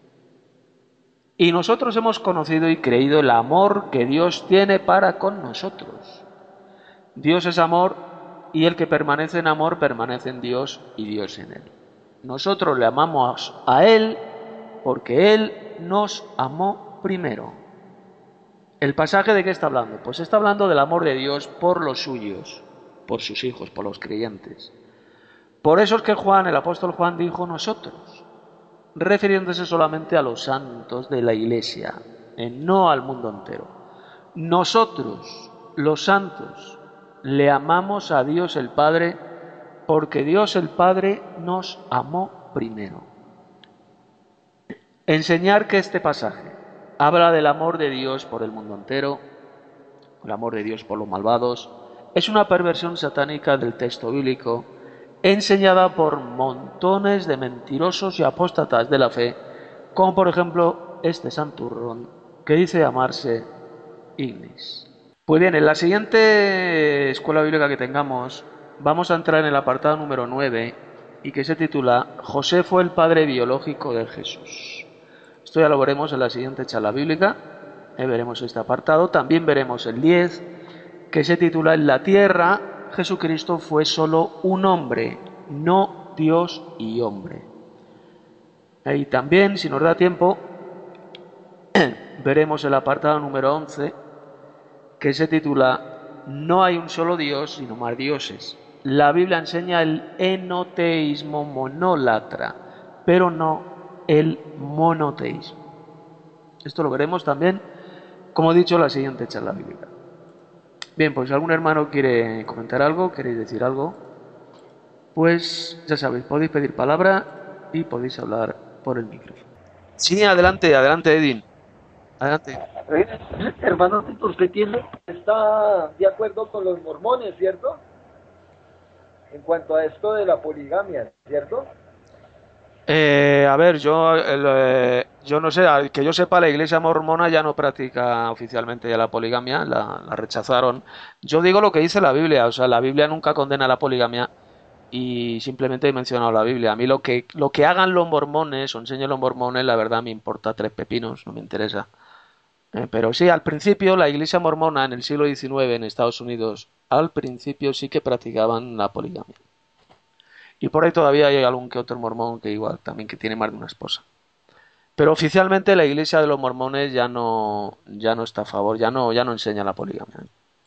y nosotros hemos conocido y creído el amor que Dios tiene para con nosotros. Dios es amor, y el que permanece en amor permanece en Dios y Dios en él. Nosotros le amamos a Él porque Él nos amó primero. ¿El pasaje de qué está hablando? Pues está hablando del amor de Dios por los suyos, por sus hijos, por los creyentes. Por eso es que Juan, el apóstol Juan, dijo nosotros, refiriéndose solamente a los santos de la Iglesia, no al mundo entero. Nosotros, los santos, le amamos a Dios el Padre porque Dios el Padre nos amó primero. Enseñar que este pasaje habla del amor de Dios por el mundo entero, el amor de Dios por los malvados, es una perversión satánica del texto bíblico, enseñada por montones de mentirosos y apóstatas de la fe, como por ejemplo este santurrón que dice llamarse Ignis. Pues bien, en la siguiente escuela bíblica que tengamos vamos a entrar en el apartado número 9 y que se titula José fue el padre biológico de Jesús. Esto ya lo veremos en la siguiente charla bíblica. Veremos este apartado. También veremos el 10 que se titula En la tierra Jesucristo fue solo un hombre, no Dios y hombre. Y también, si nos da tiempo, veremos el apartado número 11 que se titula No hay un solo Dios, sino más dioses. La Biblia enseña el enoteísmo monólatra, pero no el monoteísmo. Esto lo veremos también, como he dicho, en la siguiente charla bíblica. Bien, pues si algún hermano quiere comentar algo, queréis decir algo, pues ya sabéis, podéis pedir palabra y podéis hablar por el micrófono. Sí, adelante, Edwin. Adelante. Hermano, usted está de acuerdo con los mormones, ¿cierto? En cuanto a esto de la poligamia, ¿cierto? A ver, yo no sé, que yo sepa, la Iglesia mormona ya no practica oficialmente ya la poligamia, la rechazaron. Yo digo lo que dice la Biblia, o sea, la Biblia nunca condena la poligamia y simplemente he mencionado la Biblia. A mí lo que hagan los mormones o enseñen los mormones, la verdad me importa tres pepinos, no me interesa. Pero sí, al principio la Iglesia mormona en el siglo XIX en Estados Unidos, al principio sí que practicaban la poligamia. Y por ahí todavía hay algún que otro mormón que igual también que tiene más de una esposa. Pero oficialmente la Iglesia de los mormones ya no está a favor, ya no enseña la poligamia.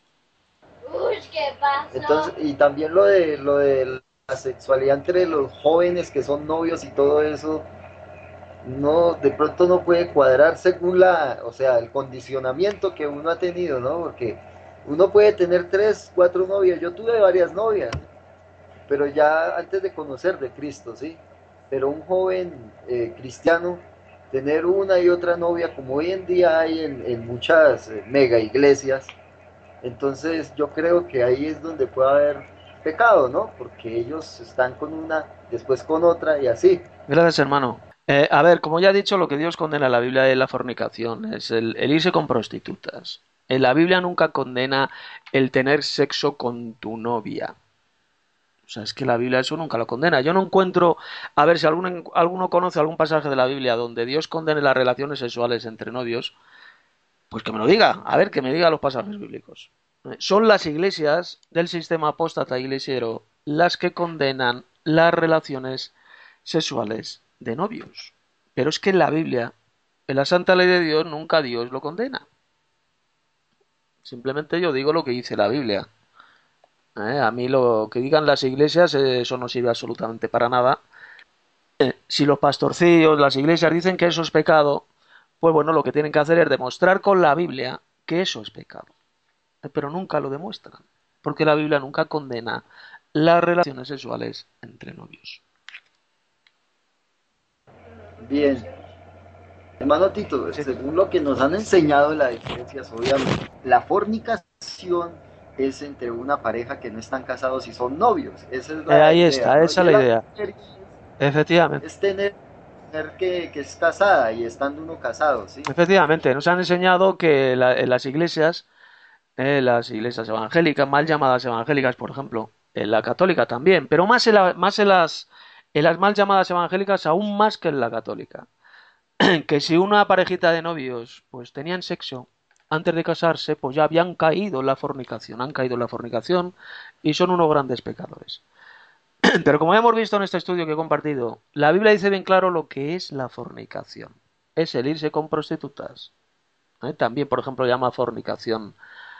Uy, ¿qué pasó? Entonces, y también lo de la sexualidad entre los jóvenes que son novios y todo eso, no, de pronto no puede cuadrar según o sea, el condicionamiento que uno ha tenido, ¿no? Porque uno puede tener 3, 4 novias. Yo tuve varias novias, pero ya antes de conocer de Cristo, ¿sí? Pero un joven cristiano, tener una y otra novia, como hoy en día hay en muchas mega iglesias, entonces yo creo que ahí es donde puede haber pecado, ¿no? Porque ellos están con una, después con otra y así. Gracias, hermano. A ver, como ya he dicho, lo que Dios condena en la Biblia es la fornicación, es el irse con prostitutas. En la Biblia nunca condena el tener sexo con tu novia. O sea, es que la Biblia eso nunca lo condena. Yo no encuentro, a ver, si alguno conoce algún pasaje de la Biblia donde Dios condene las relaciones sexuales entre novios, pues que me lo diga, a ver, que me diga los pasajes bíblicos. Son las iglesias del sistema apóstata iglesiero las que condenan las relaciones sexuales de novios. Pero es que en la Biblia, en la santa ley de Dios, nunca Dios lo condena. Simplemente yo digo lo que dice la Biblia. A mí lo que digan las iglesias, eso no sirve absolutamente para nada. Si los pastorcillos, las iglesias dicen que eso es pecado, pues bueno, lo que tienen que hacer es demostrar con la Biblia que eso es pecado. Pero nunca lo demuestran, porque la Biblia nunca condena las relaciones sexuales entre novios. Bien. Hermano Tito, según lo que nos han enseñado en las iglesias, obviamente, la fornicación es entre una pareja que no están casados y son novios. Esa es la Ahí idea, está, ¿no? esa es la idea. Efectivamente. Es tener que es casada y estando uno casado, ¿sí? Efectivamente, nos han enseñado que en las iglesias evangélicas, mal llamadas evangélicas, por ejemplo, en la católica también, pero más en las mal llamadas evangélicas, aún más que en la católica, que si una parejita de novios pues tenían sexo antes de casarse, pues ya habían caído en la fornicación, han caído en la fornicación y son unos grandes pecadores. Pero como ya hemos visto en este estudio que he compartido, la Biblia dice bien claro lo que es la fornicación. Es el irse con prostitutas. También, por ejemplo, llama fornicación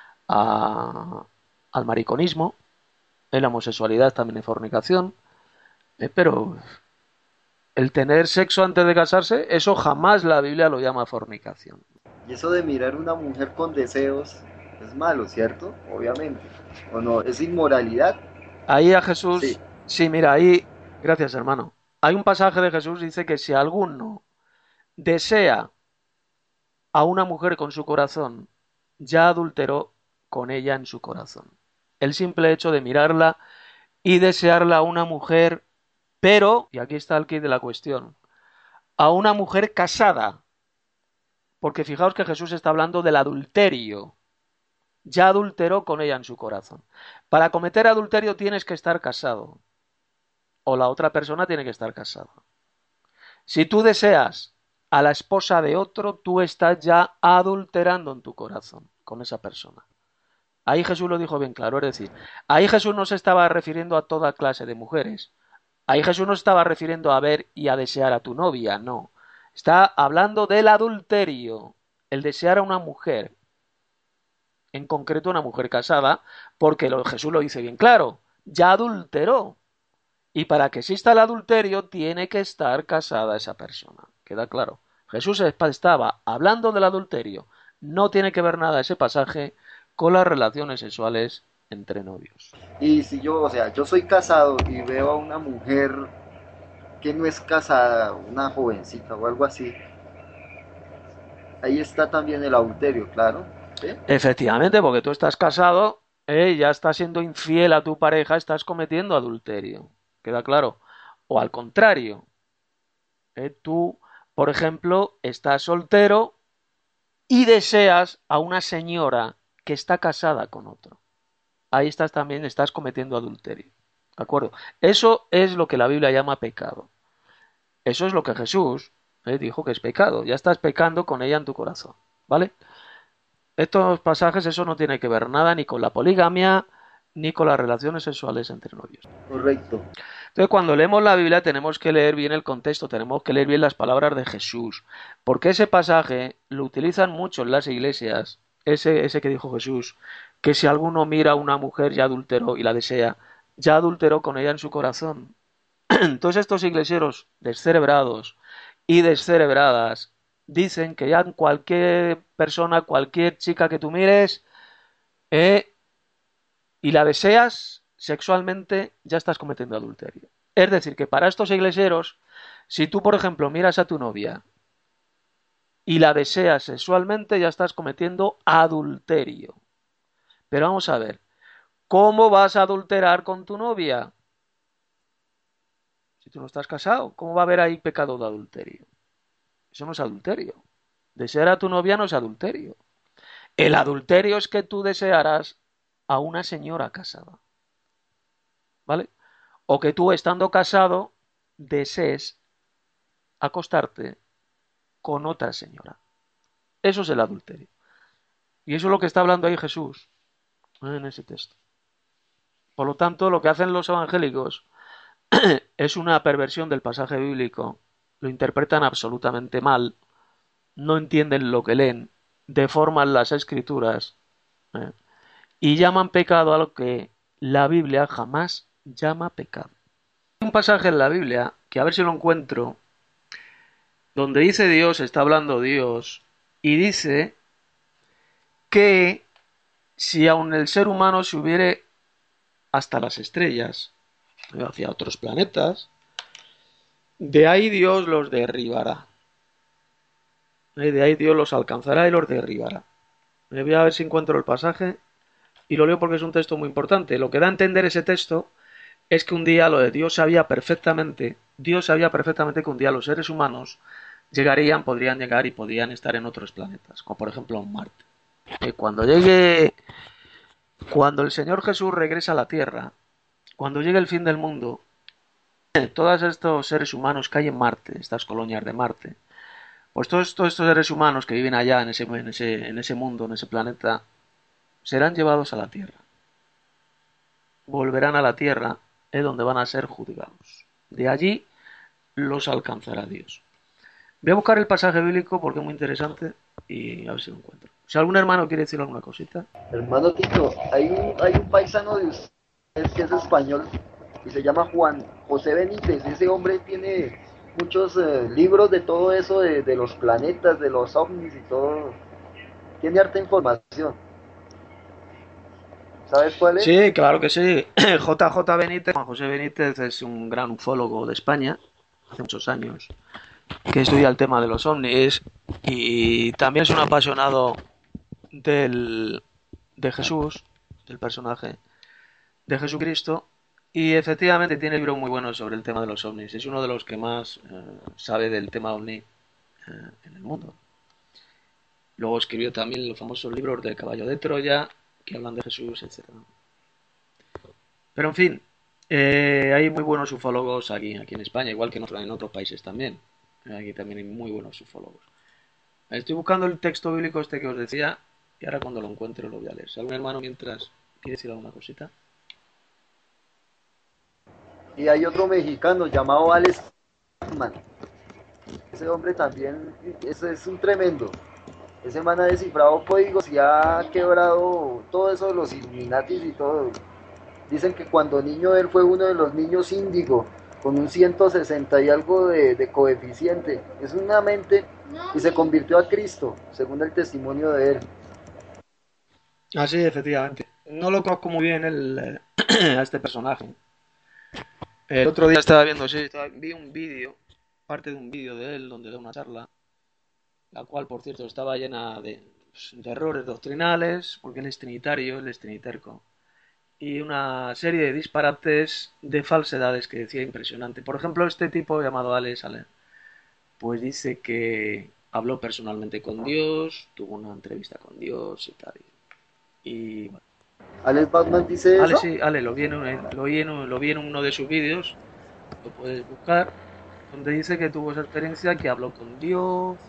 al mariconismo. La homosexualidad también es fornicación. Pero el tener sexo antes de casarse, eso jamás la Biblia lo llama fornicación. Y eso de mirar una mujer con deseos es malo, ¿cierto? Obviamente. ¿O no? ¿Es inmoralidad? Ahí a Jesús, Sí. sí, mira, ahí, gracias hermano. Hay un pasaje de Jesús que dice que si alguno desea a una mujer con su corazón, ya adulteró con ella en su corazón. El simple hecho de mirarla y desearla a una mujer, pero, y aquí está el quid de la cuestión, a una mujer casada. Porque fijaos que Jesús está hablando del adulterio, ya adulteró con ella en su corazón. Para cometer adulterio tienes que estar casado, o la otra persona tiene que estar casada. Si tú deseas a la esposa de otro, tú estás ya adulterando en tu corazón con esa persona. Ahí Jesús lo dijo bien claro, es decir, ahí Jesús no se estaba refiriendo a toda clase de mujeres. Ahí Jesús no se estaba refiriendo a ver y a desear a tu novia, no. Está hablando del adulterio, el desear a una mujer, en concreto una mujer casada, porque Jesús lo dice bien claro, ya adulteró. Y para que exista el adulterio tiene que estar casada esa persona. ¿Queda claro? Jesús estaba hablando del adulterio. No tiene que ver nada ese pasaje con las relaciones sexuales entre novios. Y si yo, o sea, yo soy casado y veo a una mujer que no es casada, una jovencita o algo así, ahí está también el adulterio, claro. ¿Sí? Efectivamente, porque tú estás casado, ya estás siendo infiel a tu pareja, estás cometiendo adulterio. ¿Queda claro? O al contrario, tú, por ejemplo, estás soltero y deseas a una señora que está casada con otro. Ahí estás también, estás cometiendo adulterio. ¿De acuerdo? Eso es lo que la Biblia llama pecado. Eso es lo que Jesús dijo que es pecado. Ya estás pecando con ella en tu corazón. ¿Vale? Estos pasajes, eso no tiene que ver nada ni con la poligamia ni con las relaciones sexuales entre novios. Correcto. Entonces, cuando leemos la Biblia tenemos que leer bien el contexto, tenemos que leer bien las palabras de Jesús, porque ese pasaje lo utilizan mucho en las iglesias, ese que dijo Jesús, que si alguno mira a una mujer ya adulteró y la desea, ya adulteró con ella en su corazón. Entonces estos iglesieros descerebrados y descerebradas dicen que ya cualquier persona, cualquier chica que tú mires y la deseas sexualmente, ya estás cometiendo adulterio. Es decir, que para estos iglesieros, si tú, por ejemplo, miras a tu novia y la deseas sexualmente, ya estás cometiendo adulterio. Pero vamos a ver, ¿cómo vas a adulterar con tu novia? Si tú no estás casado, ¿cómo va a haber ahí pecado de adulterio? Eso no es adulterio. Desear a tu novia no es adulterio. El adulterio es que tú desearás a una señora casada. ¿Vale? O que tú, estando casado, desees acostarte con otra señora. Eso es el adulterio. Y eso es lo que está hablando ahí Jesús en ese texto. Por lo tanto, lo que hacen los evangélicos es una perversión del pasaje bíblico, lo interpretan absolutamente mal, no entienden lo que leen, deforman las escrituras ¿eh? Y llaman pecado a lo que la Biblia jamás llama pecado. Hay un pasaje en la Biblia, que a ver si lo encuentro, donde dice Dios, está hablando Dios, y dice que si aun el ser humano se hubiere hasta las estrellas, hacia otros planetas, de ahí Dios los derribará. De ahí Dios los alcanzará y los derribará. Me voy a ver si encuentro el pasaje y lo leo porque es un texto muy importante. Lo que da a entender ese texto es que un día lo de Dios sabía perfectamente que un día los seres humanos podrían llegar y podrían estar en otros planetas, como por ejemplo en Marte. Cuando el Señor Jesús regresa a la Tierra, cuando llegue el fin del mundo, todos estos seres humanos que hay en Marte, estas colonias de Marte, pues todos estos seres humanos que viven allá en ese mundo, en ese planeta, serán llevados a la Tierra. Volverán a la Tierra, es donde van a ser juzgados. De allí los alcanzará Dios. Voy a buscar el pasaje bíblico porque es muy interesante y a ver si lo encuentro. Si algún hermano quiere decir alguna cosita. Hermano Tito, hay un paisano de ustedes que es español y se llama Juan José Benítez. Ese hombre tiene muchos libros de todo eso, de los planetas, de los ovnis y todo. Tiene harta información. ¿Sabes cuál es? Sí, claro que sí. JJ Benítez, Juan José Benítez es un gran ufólogo de España, hace muchos años, que estudia el tema de los ovnis y también es un apasionado de Jesús, del personaje de Jesucristo, y efectivamente tiene libros muy buenos sobre el tema de los ovnis. Es uno de los que más sabe del tema ovni en el mundo. Luego escribió también los famosos libros del Caballo de Troya, que hablan de Jesús, etcétera. Pero en fin, hay muy buenos ufólogos aquí en España, igual que en otros países también. Aquí también hay muy buenos ufólogos. Estoy buscando el texto bíblico este que os decía y ahora cuando lo encuentre lo voy a leer. Si algún hermano mientras quiere decir alguna cosita. Y hay otro mexicano llamado Alex Bachman. Ese hombre también, ese es un tremendo. Ese man ha descifrado códigos y ha quebrado todo eso de los Illuminatis y todo. Dicen que cuando niño él fue uno de los niños índigo, con un 160 y algo de coeficiente. Es una mente y se convirtió a Cristo, según el testimonio de él. Ah, sí, efectivamente. No lo conozco muy bien a este personaje. El otro día estaba viendo, sí, vi un vídeo, parte de un vídeo de él donde da una charla, la cual, por cierto, estaba llena de errores doctrinales, porque él es trinitario, él es triniterco, y una serie de disparates de falsedades que decía impresionante. Por ejemplo, este tipo llamado Alex Allen, pues dice que habló personalmente con Dios, tuvo una entrevista con Dios y tal. Y bueno, Alex Bachman dice Ale, eso. sí, Ale, lo vi en uno de sus vídeos, lo puedes buscar, donde dice que tuvo esa experiencia, que habló con Dios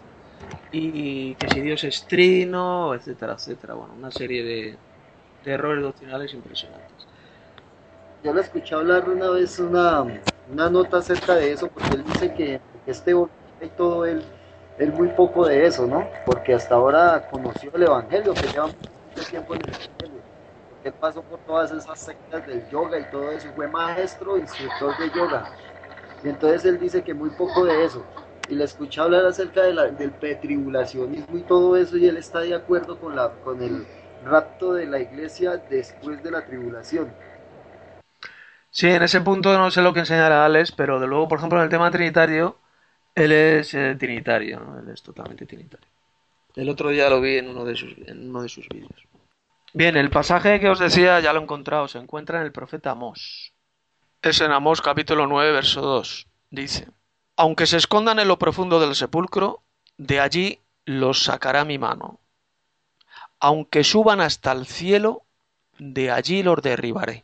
y que si Dios es trino, etcétera, etcétera. Bueno, una serie de errores doctrinales impresionantes. Yo le escuché hablar una vez una nota acerca de eso, porque él dice que este hombre y todo él muy poco de eso, ¿no? Porque hasta ahora conoció el Evangelio, que lleva mucho tiempo en el Evangelio. Porque él pasó por todas esas sectas del yoga y todo eso, fue maestro, instructor de yoga. Y entonces él dice que muy poco de eso. Y le escuché hablar acerca del pretribulacionismo y todo eso, y él está de acuerdo con el rapto de la iglesia después de la tribulación. Sí, en ese punto no sé lo que enseñará Alex, pero de luego, por ejemplo, en el tema trinitario, él es trinitario, ¿no? Él es totalmente trinitario. El otro día lo vi en uno de sus vídeos. Bien, el pasaje que os decía ya lo he encontrado, se encuentra en el profeta Amós. Es en Amós capítulo 9, verso 2. Dice: aunque se escondan en lo profundo del sepulcro, de allí los sacará mi mano. Aunque suban hasta el cielo, de allí los derribaré.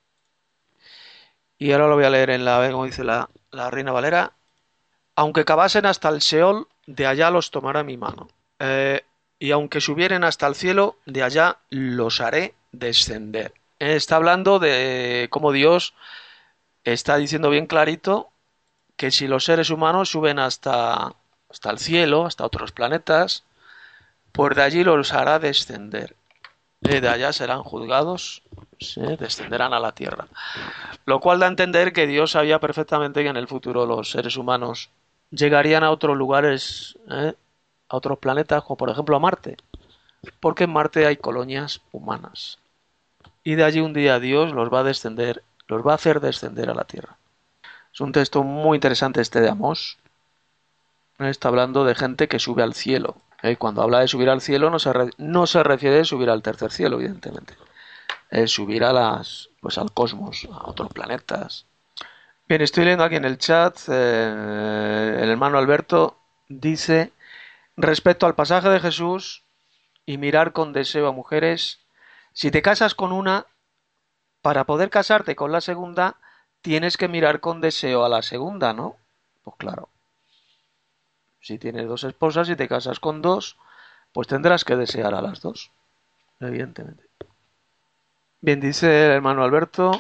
Y ahora lo voy a leer como dice la Reina Valera. Aunque cavasen hasta el Seol, de allá los tomará mi mano. Y aunque subieren hasta el cielo, de allá los haré descender. Está hablando de cómo Dios está diciendo bien clarito que si los seres humanos suben hasta el cielo, hasta otros planetas, pues de allí los hará descender. De allá serán juzgados, ¿sí? Descenderán a la tierra. Lo cual da a entender que Dios sabía perfectamente que en el futuro los seres humanos llegarían a otros lugares, a otros planetas, como por ejemplo a Marte, porque en Marte hay colonias humanas. Y de allí un día Dios los va a hacer descender a la tierra. Es un texto muy interesante este de Amós. Está hablando de gente que sube al cielo. Cuando habla de subir al cielo no se refiere a subir al tercer cielo, evidentemente. Es subir al cosmos, a otros planetas. Bien, estoy leyendo aquí en el chat, el hermano Alberto dice, respecto al pasaje de Jesús y mirar con deseo a mujeres, si te casas con una, para poder casarte con la segunda, tienes que mirar con deseo a la segunda, ¿no? Pues claro. Si tienes dos esposas y te casas con dos, pues tendrás que desear a las dos, evidentemente. Bien, dice el hermano Alberto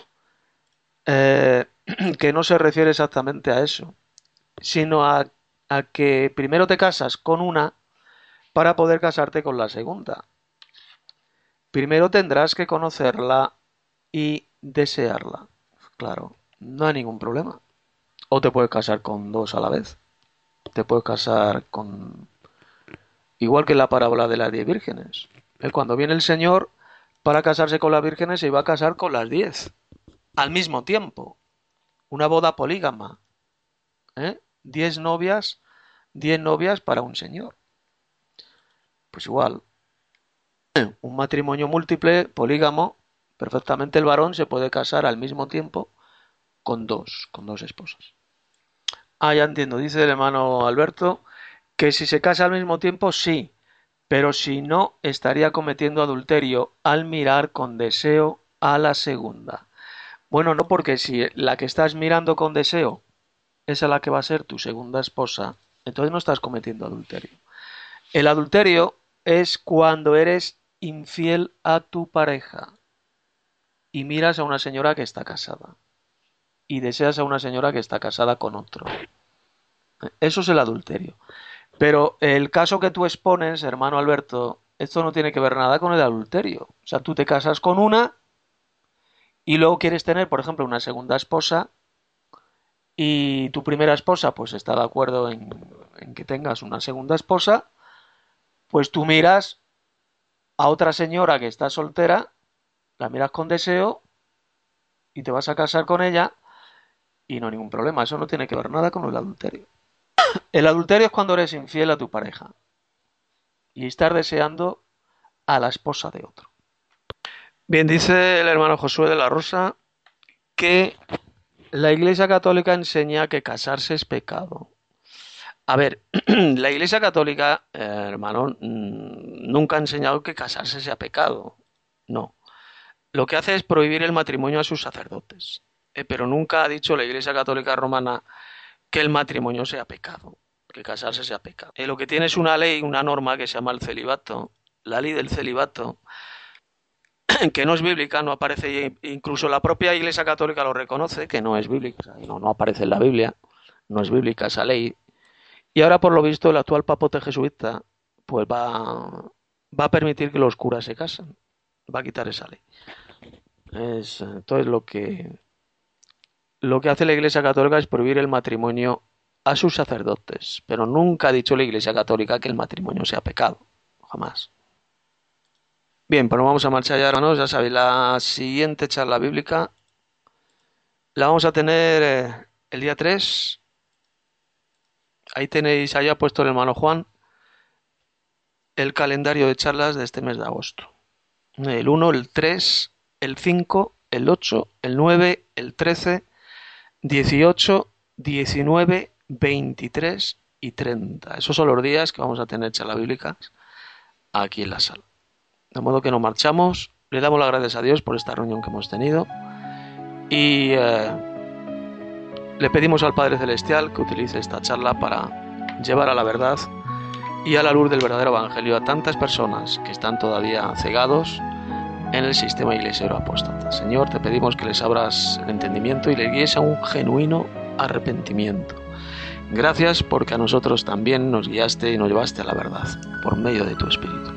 que no se refiere exactamente a eso, sino a que primero te casas con una para poder casarte con la segunda. Primero tendrás que conocerla y desearla. Claro, no hay ningún problema. O te puedes casar con dos a la vez. Te puedes casar con... Igual que en la parábola de las 10 vírgenes. Cuando viene el Señor, para casarse con las vírgenes, se iba a casar con las 10. Al mismo tiempo. Una boda polígama. 10 novias para un señor. Pues igual. Un matrimonio múltiple, polígamo, perfectamente el varón se puede casar al mismo tiempo con dos esposas. Ya entiendo, dice el hermano Alberto, que si se casa al mismo tiempo, sí, pero si no, estaría cometiendo adulterio al mirar con deseo a la segunda. Bueno, no, porque si la que estás mirando con deseo es a la que va a ser tu segunda esposa, entonces no estás cometiendo adulterio. El adulterio es cuando eres infiel a tu pareja y miras a una señora que está casada y deseas a una señora que está casada con otro. Eso es el adulterio. Pero el caso que tú expones, hermano Alberto, esto no tiene que ver nada con el adulterio. O sea, tú te casas con una y luego quieres tener, por ejemplo, una segunda esposa y tu primera esposa pues está de acuerdo en que tengas una segunda esposa, pues tú miras a otra señora que está soltera, la miras con deseo y te vas a casar con ella y no hay ningún problema. Eso no tiene que ver nada con el adulterio. El adulterio es cuando eres infiel a tu pareja y estás deseando a la esposa de otro. Bien, dice el hermano Josué de la Rosa que la Iglesia Católica enseña que casarse es pecado. A ver, la Iglesia Católica, hermano, nunca ha enseñado que casarse sea pecado. No. Lo que hace es prohibir el matrimonio a sus sacerdotes. Pero nunca ha dicho la Iglesia Católica Romana que el matrimonio sea pecado, que casarse sea pecado. Lo que tiene es una ley, una norma que se llama el celibato, la ley del celibato, que no es bíblica, no aparece, incluso la propia Iglesia Católica lo reconoce, que no es bíblica, no aparece en la Biblia, no es bíblica esa ley. Y ahora, por lo visto, el actual papote jesuita pues va a permitir que los curas se casen, va a quitar esa ley. Entonces lo que hace la Iglesia Católica es prohibir el matrimonio a sus sacerdotes, pero nunca ha dicho la Iglesia Católica que el matrimonio sea pecado, jamás. Bien, pues nos vamos a marchar ya, hermanos. Ya sabéis, la siguiente charla bíblica la vamos a tener el día 3. Ahí tenéis, allá puesto el hermano Juan, el calendario de charlas de este mes de agosto. El 1, el 3, el 5, el 8, el 9, el 13, 18, 19, 23 y 30. Esos son los días que vamos a tener charlas bíblicas aquí en la sala. De modo que nos marchamos, le damos las gracias a Dios por esta reunión que hemos tenido y le pedimos al Padre Celestial que utilice esta charla para llevar a la verdad y a la luz del verdadero evangelio a tantas personas que están todavía cegados en el sistema iglesiero apóstata. Señor, te pedimos que les abras el entendimiento y les guíes a un genuino arrepentimiento. Gracias porque a nosotros también nos guiaste y nos llevaste a la verdad por medio de tu Espíritu.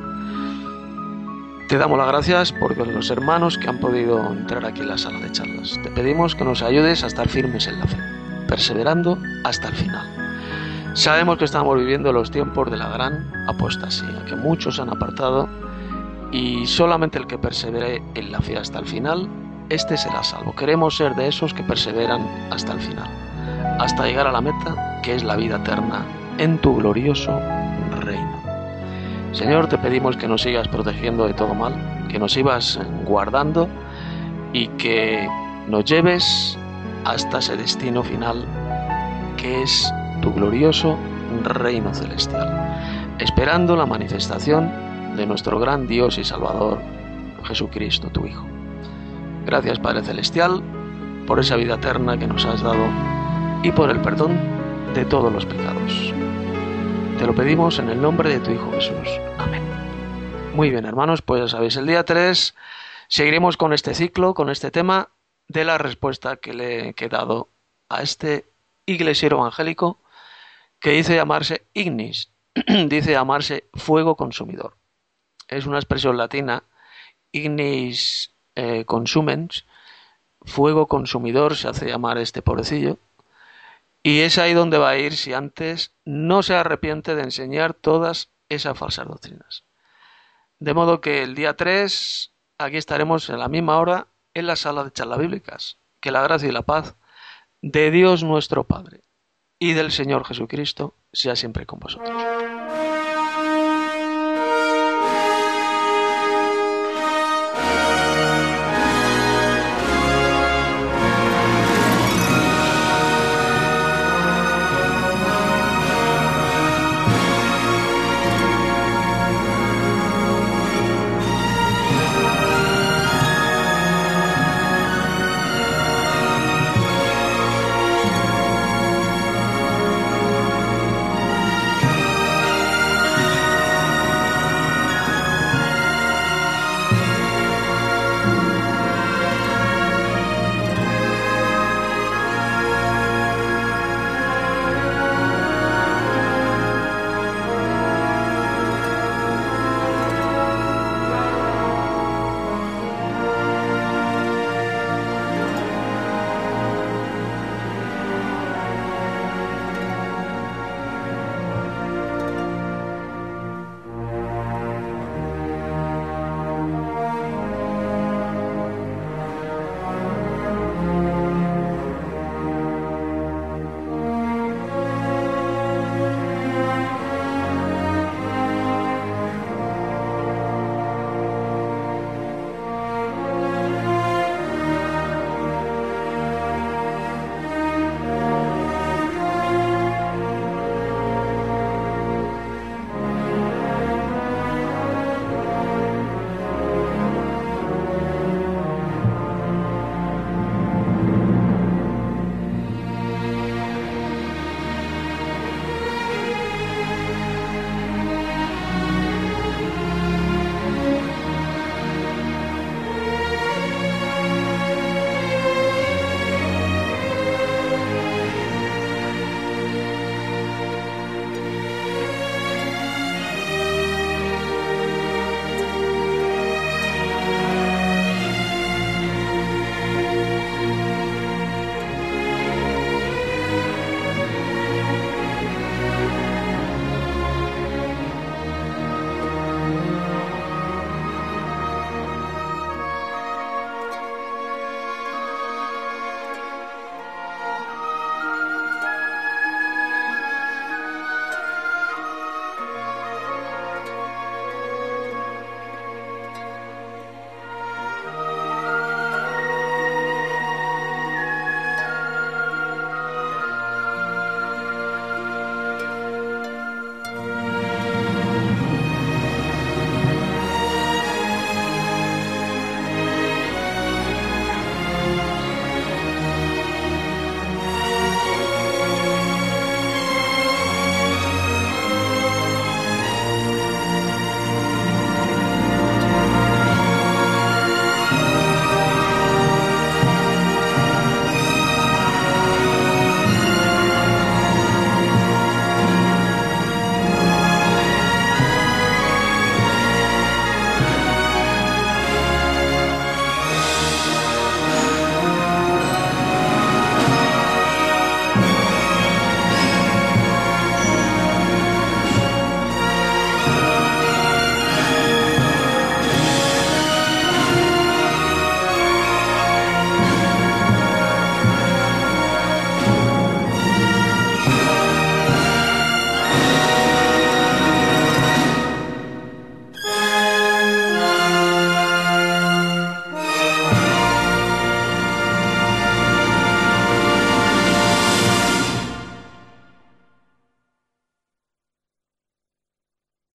Te damos las gracias por los hermanos que han podido entrar aquí en la sala de charlas. Te pedimos que nos ayudes a estar firmes en la fe, perseverando hasta el final. Sabemos que estamos viviendo los tiempos de la gran apostasía, que muchos han apartado y solamente el que persevere en la fe hasta el final, este será salvo. Queremos ser de esos que perseveran hasta el final, hasta llegar a la meta, que es la vida eterna en tu glorioso reino. Señor, te pedimos que nos sigas protegiendo de todo mal, que nos sigas guardando y que nos lleves hasta ese destino final que es tu glorioso reino celestial, esperando la manifestación de nuestro gran Dios y Salvador, Jesucristo, tu Hijo. Gracias, Padre Celestial, por esa vida eterna que nos has dado y por el perdón de todos los pecados. Te lo pedimos en el nombre de tu Hijo Jesús. Amén. Muy bien, hermanos, pues ya sabéis, el día 3 seguiremos con este ciclo, con este tema de la respuesta que le he dado a este iglesiero evangélico que dice llamarse ignis, dice llamarse fuego consumidor. Es una expresión latina, ignis consumens, fuego consumidor se hace llamar este pobrecillo. Y es ahí donde va a ir si antes no se arrepiente de enseñar todas esas falsas doctrinas. De modo que el día 3, aquí estaremos en la misma hora en la sala de charlas bíblicas. Que la gracia y la paz de Dios nuestro Padre y del Señor Jesucristo sea siempre con vosotros.